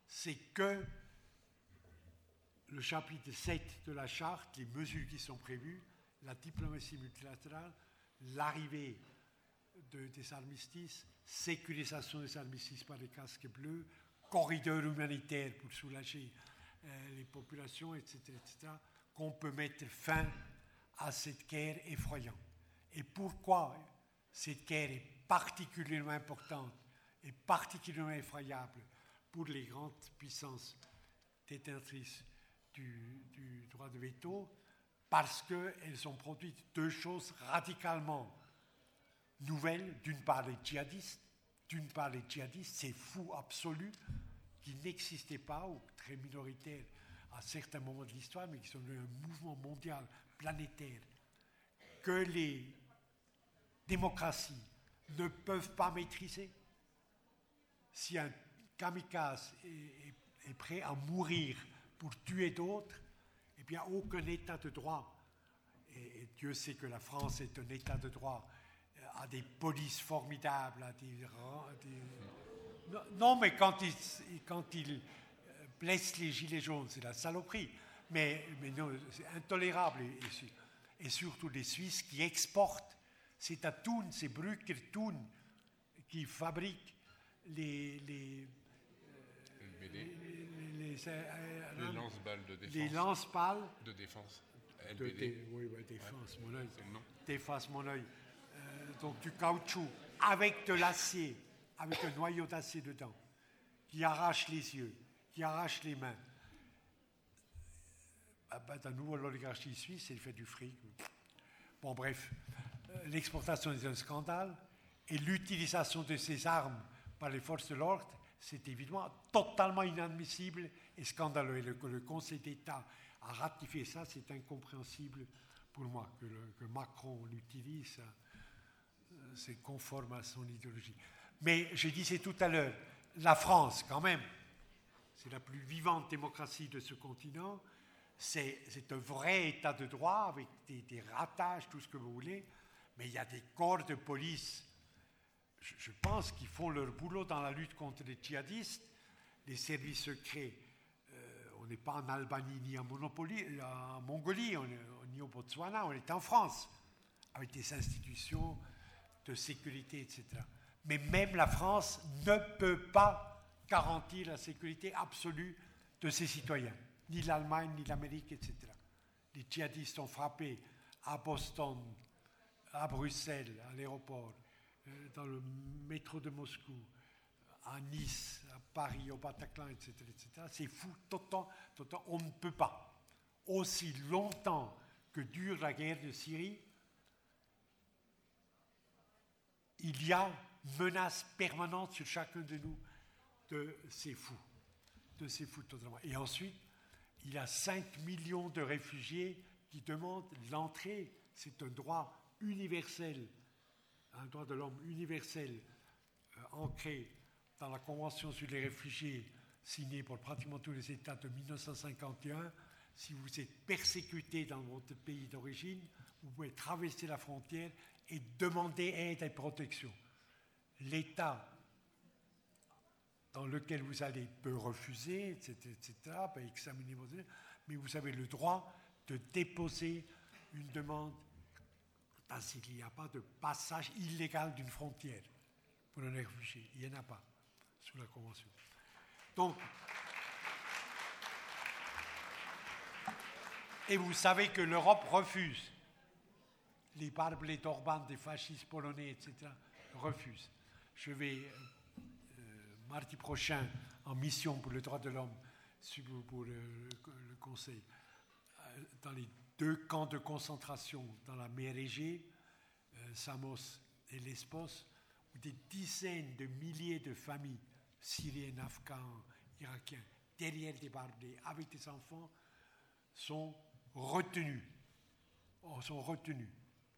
c'est que le chapitre sept de la charte, les mesures qui sont prévues, la diplomatie multilatérale, l'arrivée de, des armistices, sécurisation des armistices par les casques bleus, corridors humanitaires pour soulager euh, les populations, et cetera, et cetera, qu'on peut mettre fin à cette guerre effroyante. Et pourquoi cette guerre est particulièrement importante et particulièrement effroyable pour les grandes puissances détentrices du, du droit de veto? Parce qu'elles ont produit deux choses radicalement nouvelles. D'une part, les djihadistes. D'une part, les djihadistes, ces fous absolus qui n'existaient pas ou très minoritaires à certains moments de l'histoire, mais qui sont devenus un mouvement mondial, planétaire, que les démocraties ne peuvent pas maîtriser. Si un kamikaze est, est, est prêt à mourir pour tuer d'autres, eh bien, aucun État de droit, et, et Dieu sait que la France est un État de droit, a des polices formidables, a des... des non, non, mais quand il, quand il blesse les gilets jaunes, c'est la saloperie. Mais, mais non, c'est intolérable. Et, et, et surtout les Suisses qui exportent. C'est à Thun, c'est Brücker Thun qui fabrique les... les les, les, les, euh, les lance-balles de défense. Les lance-balles de défense. L B D. De, oui, ouais, défense, ouais, mon œil. Défense, mon œil. Euh, donc du caoutchouc avec de l'acier, avec un noyau d'acier dedans, qui arrache les yeux, qui arrache les mains. Ah ben, à nouveau, l'oligarchie suisse, elle fait du fric. Bon, bref, euh, l'exportation est un scandale et l'utilisation de ces armes par les forces de l'ordre, c'est évidemment totalement inadmissible et scandaleux. Et le, le Conseil d'État a ratifié ça, c'est incompréhensible pour moi que, le, que Macron l'utilise. C'est conforme à son idéologie. Mais je disais tout à l'heure, la France, quand même, c'est la plus vivante démocratie de ce continent. C'est, c'est un vrai état de droit avec des, des ratages, tout ce que vous voulez. Mais il y a des corps de police, je, je pense, qui font leur boulot dans la lutte contre les djihadistes. Les services secrets, euh, on n'est pas en Albanie ni en, Monopolie, en Mongolie, on est, ni au Botswana, on est en France, avec des institutions de sécurité, et cetera. Mais même la France ne peut pas garantir la sécurité absolue de ses citoyens, ni l'Allemagne, ni l'Amérique, et cetera. Les djihadistes ont frappé à Boston, à Bruxelles, à l'aéroport, dans le métro de Moscou, à Nice, à Paris, au Bataclan, et cetera, et cetera. C'est fou, total, total, on ne peut pas. Aussi longtemps que dure la guerre de Syrie, il y a menace permanente sur chacun de nous de ces fous, de ces fous totalement. Et ensuite, il y a cinq millions de réfugiés qui demandent l'entrée. C'est un droit universel, un droit de l'homme universel euh, ancré dans la Convention sur les réfugiés signée par pratiquement tous les États de mille neuf cent cinquante et un. Si vous êtes persécuté dans votre pays d'origine, vous pouvez traverser la frontière et demander aide et protection. L'État dans lequel vous allez peut refuser, et cetera, et cetera, peut examiner vos données, mais vous avez le droit de déposer une demande d'asile. Il n'y a pas de passage illégal d'une frontière pour un réfugié. Il n'y en a pas sous la Convention. Donc, et vous savez que l'Europe refuse. Les barbelés d'Orban, des fascistes polonais, et cetera, refusent. Je vais, euh, mardi prochain, en mission pour le droit de l'homme, pour le, le Conseil, euh, dans les deux camps de concentration, dans la mer Égée, euh, Samos et Lesbos, où des dizaines de milliers de familles, syriennes, afghans, irakiens, derrière des barbelés, avec des enfants, sont retenus, sont retenus.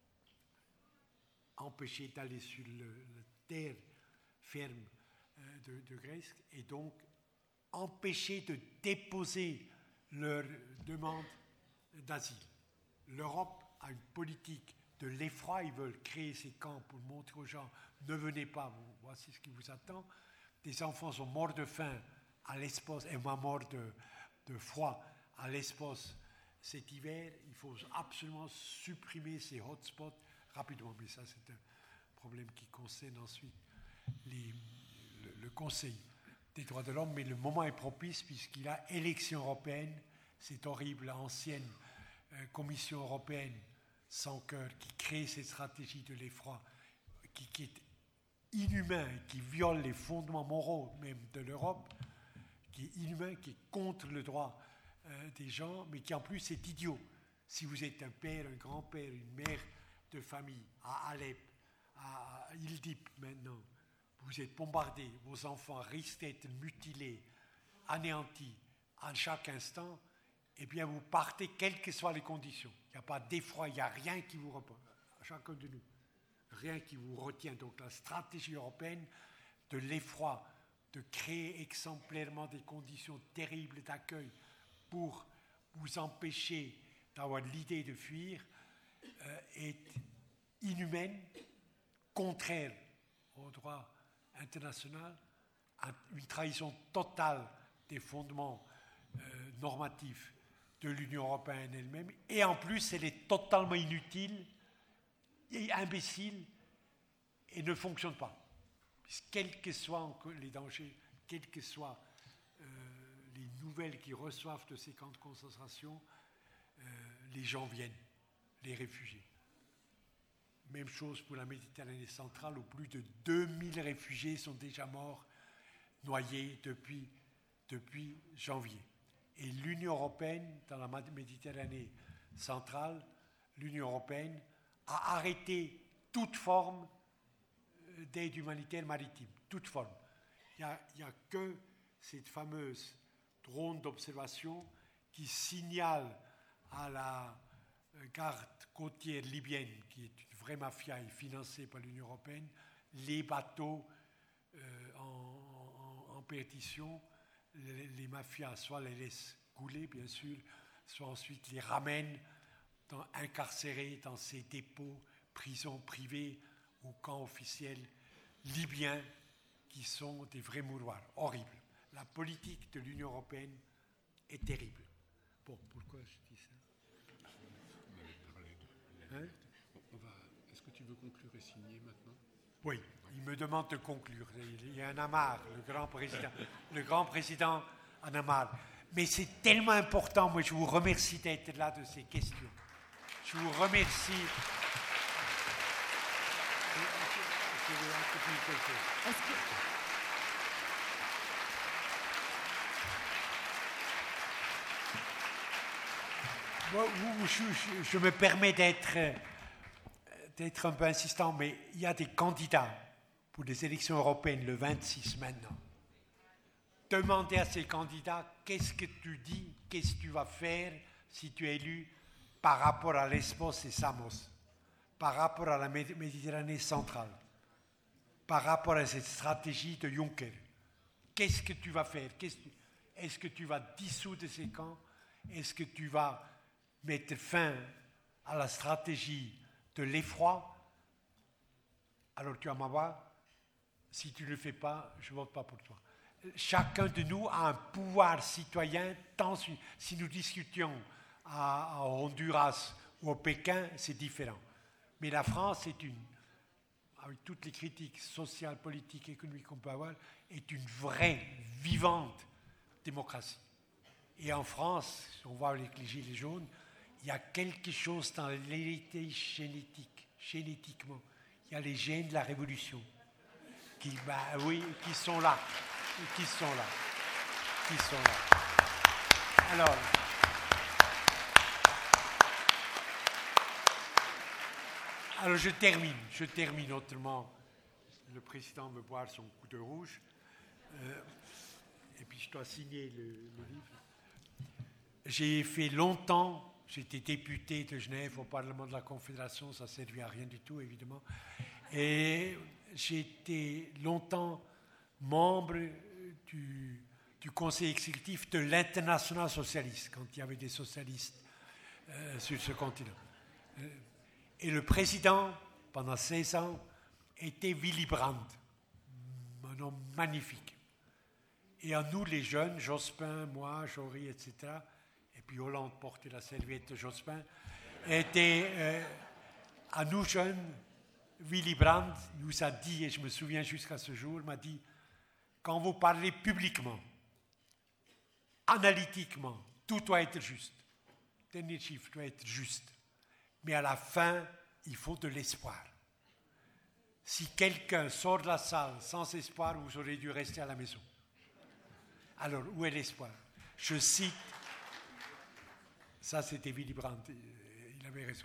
Empêchés d'aller sur le, la terre ferme euh, de, de Grèce et donc empêchés de déposer leur demande d'asile. L'Europe a une politique de l'effroi, ils veulent créer ces camps pour montrer aux gens ne venez pas, vous, voici ce qui vous attend. Des enfants sont morts de faim à Lesbos, et ma mort de, de froid à Lesbos cet hiver. Il faut absolument supprimer ces hotspots rapidement. Mais ça, c'est un problème qui concerne ensuite les, le, le Conseil des droits de l'homme. Mais le moment est propice puisqu'il y a élection européenne, cette horrible ancienne euh, Commission européenne sans cœur qui crée cette stratégie de l'effroi, qui, qui est inhumain, qui viole les fondements moraux même de l'Europe, qui est inhumain, qui est contre le droit euh, des gens, mais qui en plus est idiot. Si vous êtes un père, un grand-père, une mère de famille à Alep, à Idlib maintenant, vous êtes bombardés, vos enfants risquent d'être mutilés, anéantis à chaque instant, eh bien vous partez quelles que soient les conditions. Il n'y a pas d'effroi, il n'y a rien qui vous reprend, chacun de nous. Rien qui vous retient. Donc la stratégie européenne de l'effroi, de créer exemplairement des conditions terribles d'accueil pour vous empêcher d'avoir l'idée de fuir, euh, est inhumaine, contraire au droit international, une trahison totale des fondements euh, normatifs de l'Union européenne elle-même, et en plus elle est totalement inutile et imbécile et ne fonctionne pas. Quels que soient les dangers, quelles que soient euh, les nouvelles qu'ils reçoivent de ces camps de concentration, euh, les gens viennent, les réfugiés. Même chose pour la Méditerranée centrale, où plus de deux mille réfugiés sont déjà morts, noyés depuis, depuis janvier. Et l'Union européenne, dans la Méditerranée centrale, l'Union européenne a arrêté toute forme d'aide humanitaire maritime, toute forme. Il n'y a, a que cette fameuse drone d'observation qui signale à la garde côtière libyenne, qui est une vraie mafia et financée par l'Union européenne, les bateaux euh, en, en, en perdition. Les, les mafias soit les laissent couler, bien sûr, soit ensuite les ramènent dans, incarcérés dans ces dépôts, prisons privées ou camps officiels libyens qui sont des vrais mouroirs horribles. La politique de l'Union européenne est terrible. Bon, pourquoi je dis ça? Hein? On va... Est-ce que tu veux conclure et signer maintenant? Oui, il me demande de conclure. Il y a un amarre, le grand président. Le grand président en a marre. Mais c'est tellement important. Moi, je vous remercie d'être là de ces questions. Je vous remercie. Est-ce que... Moi, je, je, je me permets d'être, d'être un peu insistant, mais il y a des candidats pour les élections européennes le vingt-six maintenant. Demandez à ces candidats qu'est-ce que tu dis, qu'est-ce que tu vas faire si tu es élu par rapport à Lesbos et Samos, par rapport à la Méditerranée centrale, par rapport à cette stratégie de Juncker. Qu'est-ce que tu vas faire? Qu'est-ce que tu... Est-ce que tu vas dissoudre ces camps? Est-ce que tu vas mettre fin à la stratégie de l'effroi? Alors tu vas m'avoir. Si tu ne le fais pas, je ne vote pas pour toi. Chacun de nous a un pouvoir citoyen, tant si, si nous discutions à, à Honduras ou au Pékin, c'est différent. Mais la France est une, avec toutes les critiques sociales, politiques, économiques qu'on peut avoir, est une vraie, vivante démocratie. Et en France, on voit avec les Gilets jaunes, il y a quelque chose dans l'héritage génétique, génétiquement. Il y a les gènes de la Révolution qui, bah, oui, qui sont là, qui sont là, qui sont là. Alors, alors je termine, je termine autrement. Le président me boire son coup de rouge, euh, et puis je dois signer le, le livre. J'ai fait longtemps, j'étais député de Genève au Parlement de la Confédération, ça ne servait à rien du tout, évidemment. Et j'ai été longtemps membre du, du conseil exécutif de l'Internationale socialiste, quand il y avait des socialistes euh, sur ce continent. Euh, et le président, pendant seize ans, était Willy Brandt, un homme magnifique. Et à nous, les jeunes, Jospin, moi, Jory, et cetera, et puis Hollande portait la serviette de Jospin, était, euh, à nous jeunes, Willy Brandt nous a dit, et je me souviens jusqu'à ce jour, m'a dit, quand vous parlez publiquement, analytiquement, tout doit être juste. Le dernier chiffre doit être juste. Mais à la fin, il faut de l'espoir. Si quelqu'un sort de la salle sans espoir, vous aurez dû rester à la maison. Alors, où est l'espoir? Je cite, ça c'était Willy Brandt, il avait raison.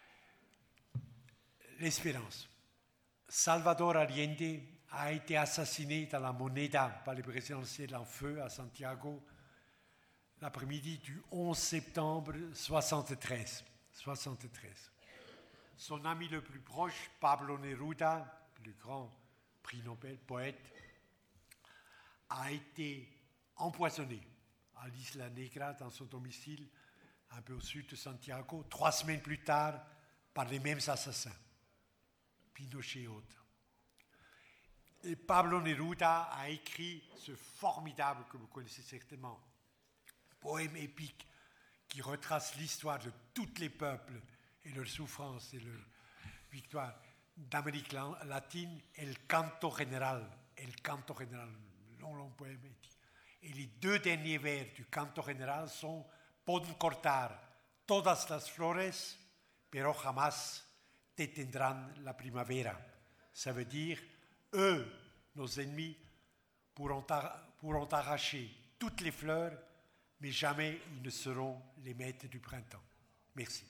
L'espérance. Salvador Allende a été assassiné dans la Moneda par le présidentiel en feu à Santiago l'après-midi du onze septembre soixante-treize. soixante-treize. Son ami le plus proche, Pablo Neruda, le grand prix Nobel, poète, a été empoisonné à l'Isla Negra dans son domicile, un peu au sud de Santiago, trois semaines plus tard, par les mêmes assassins, Pinochet et autres. Et Pablo Neruda a écrit ce formidable, que vous connaissez certainement, poème épique qui retrace l'histoire de tous les peuples et leurs souffrances et leurs victoires d'Amérique latine, El Canto General, El Canto General, long, long poème épique. Et les deux derniers vers du Canto General sont Pueden cortar todas las flores, pero jamás detendrán la primavera. Ça veut dire, eux, nos ennemis, pourront, ar- pourront arracher toutes les fleurs, mais jamais ils ne seront les maîtres du printemps. Merci.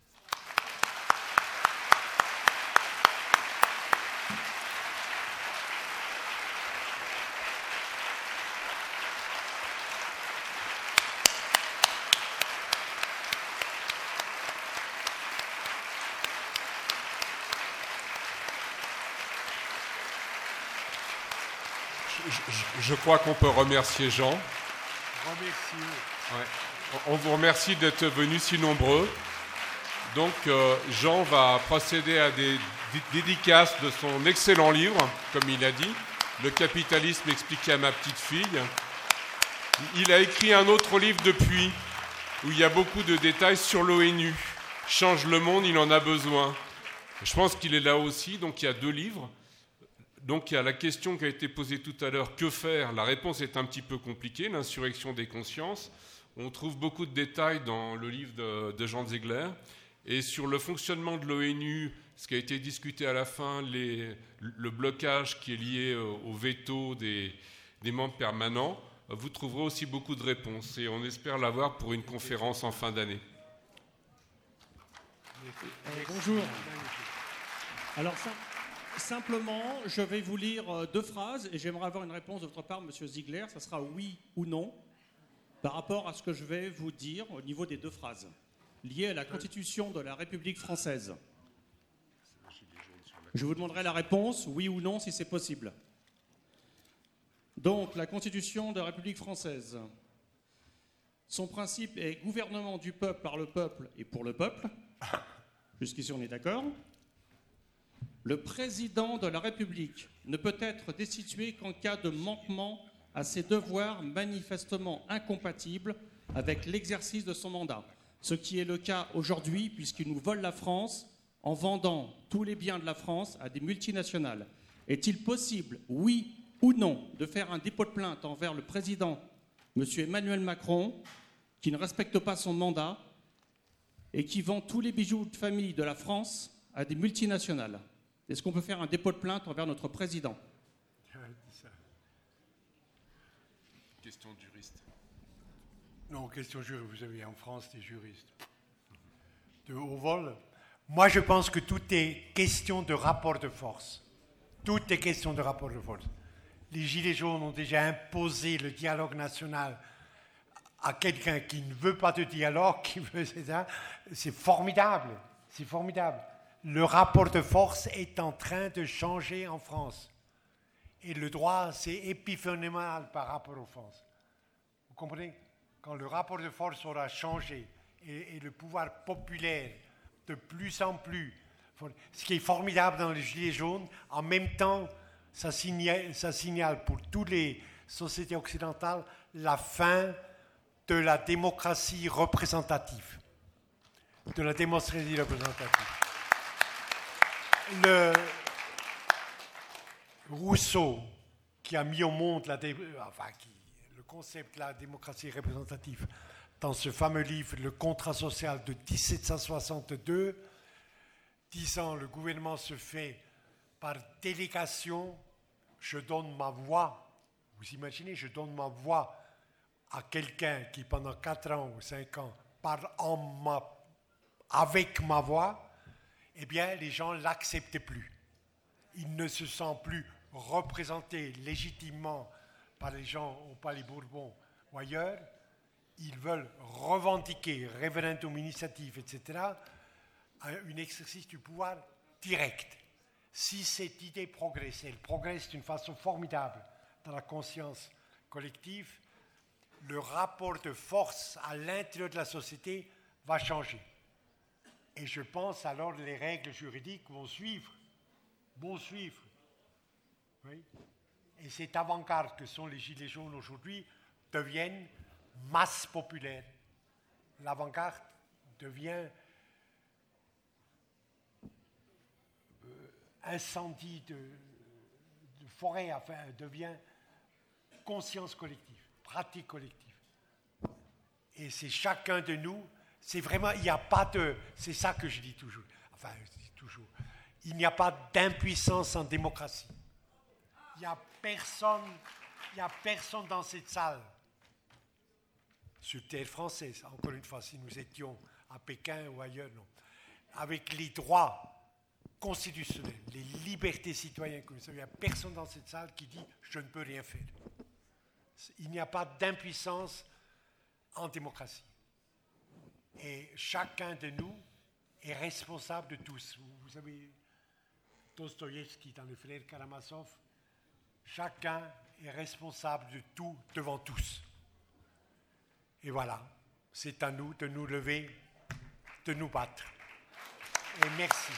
Je, je crois qu'on peut remercier Jean. Remerciez. Ouais. On vous remercie d'être venus si nombreux. Donc euh, Jean va procéder à des d- dédicaces de son excellent livre, comme il a dit, Le capitalisme expliqué à ma petite fille. Il a écrit un autre livre depuis, où il y a beaucoup de détails sur l'ONU. Change le monde, il en a besoin. Je pense qu'il est là aussi, donc il y a deux livres. Donc il y a la question qui a été posée tout à l'heure, que faire? La réponse est un petit peu compliquée, l'insurrection des consciences. On trouve beaucoup de détails dans le livre de, de Jean Ziegler. Et sur le fonctionnement de l'ONU, ce qui a été discuté à la fin, les, le blocage qui est lié au, au veto des, des membres permanents, vous trouverez aussi beaucoup de réponses. Et on espère l'avoir pour une conférence en fin d'année. Euh, bonjour. Alors ça... Simplement, je vais vous lire deux phrases et j'aimerais avoir une réponse de votre part, Monsieur Ziegler. Ça sera oui ou non par rapport à ce que je vais vous dire au niveau des deux phrases liées à la Constitution de la République française. Je vous demanderai la réponse, oui ou non, si c'est possible. Donc, la Constitution de la République française. Son principe est gouvernement du peuple par le peuple et pour le peuple. Jusqu'ici, on est d'accord. Le président de la République ne peut être destitué qu'en cas de manquement à ses devoirs manifestement incompatibles avec l'exercice de son mandat, ce qui est le cas aujourd'hui puisqu'il nous vole la France en vendant tous les biens de la France à des multinationales. Est-il possible, oui ou non, de faire un dépôt de plainte envers le président, M. Emmanuel Macron, qui ne respecte pas son mandat et qui vend tous les bijoux de famille de la France à des multinationales? Est-ce qu'on peut faire un dépôt de plainte envers notre président? Question de juriste. Non, question de juriste. Vous avez en France des juristes. De haut vol. Moi, je pense que tout est question de rapport de force. Tout est question de rapport de force. Les Gilets jaunes ont déjà imposé le dialogue national à quelqu'un qui ne veut pas de dialogue, qui veut ça. C'est formidable. C'est formidable. Le rapport de force est en train de changer en France. Et le droit, c'est épiphénoménal par rapport aux France. Vous comprenez? Quand le rapport de force aura changé et, et le pouvoir populaire de plus en plus, ce qui est formidable dans les Gilets jaunes, en même temps, ça signale, ça signale pour tous les sociétés occidentales, la fin de la démocratie représentative. De la démocratie représentative. Le Rousseau, qui a mis au monde la dé... enfin, qui... le concept de la démocratie représentative dans ce fameux livre, Le contrat social de dix-sept cent soixante-deux, disant le gouvernement se fait par délégation, je donne ma voix, vous imaginez, je donne ma voix à quelqu'un qui pendant quatre ans ou cinq ans parle en ma, avec ma voix, eh bien les gens ne l'acceptent plus. Ils ne se sentent plus représentés légitimement par les gens au Palais Bourbon ou ailleurs. Ils veulent revendiquer référendum, initiative, et cetera, un exercice du pouvoir direct. Si cette idée progresse, elle progresse d'une façon formidable dans la conscience collective, le rapport de force à l'intérieur de la société va changer. Et je pense alors que les règles juridiques vont suivre, vont suivre. Oui. Et cette avant-garde que sont les Gilets jaunes aujourd'hui deviennent masse populaire. L'avant-garde devient euh, incendie de, de forêt, enfin, devient conscience collective, pratique collective. Et c'est chacun de nous, c'est vraiment, il n'y a pas de, c'est ça que je dis toujours, enfin, je dis toujours, il n'y a pas d'impuissance en démocratie. Il n'y a personne, il n'y a personne dans cette salle, sur terre française, encore une fois, si nous étions à Pékin ou ailleurs, non, avec les droits constitutionnels, les libertés citoyennes, il n'y a personne dans cette salle qui dit « je ne peux rien faire ». Il n'y a pas d'impuissance en démocratie. Et chacun de nous est responsable de tous. Vous savez, Dostoïevski dans Le Frère Karamazov, chacun est responsable de tout devant tous. Et voilà, c'est à nous de nous lever, de nous battre. Et merci.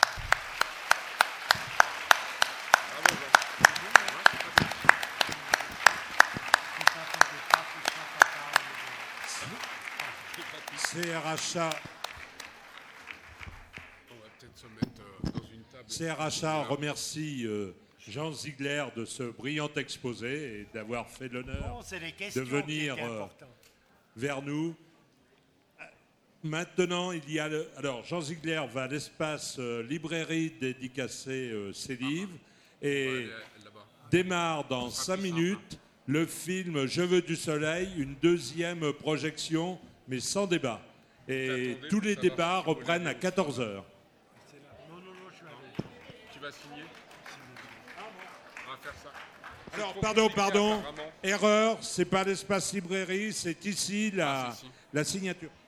C R H A. On va peut-être se mettre euh, dans une table. C R H A remercie euh, Jean Ziegler de ce brillant exposé et d'avoir fait l'honneur bon, de venir euh, vers nous. Maintenant, il y a le, alors Jean Ziegler va à l'espace euh, librairie dédicacer euh, ses livres et démarre dans cinq minutes le film Je veux du soleil, une deuxième projection, mais sans débat. Et tous les débats reprennent à quatorze heures. Non, non, non, je suis avec. Tu vas signer ? On va faire ça. Alors, pardon, pardon, erreur, c'est pas l'espace librairie, c'est ici la, Ah, si, si. la signature.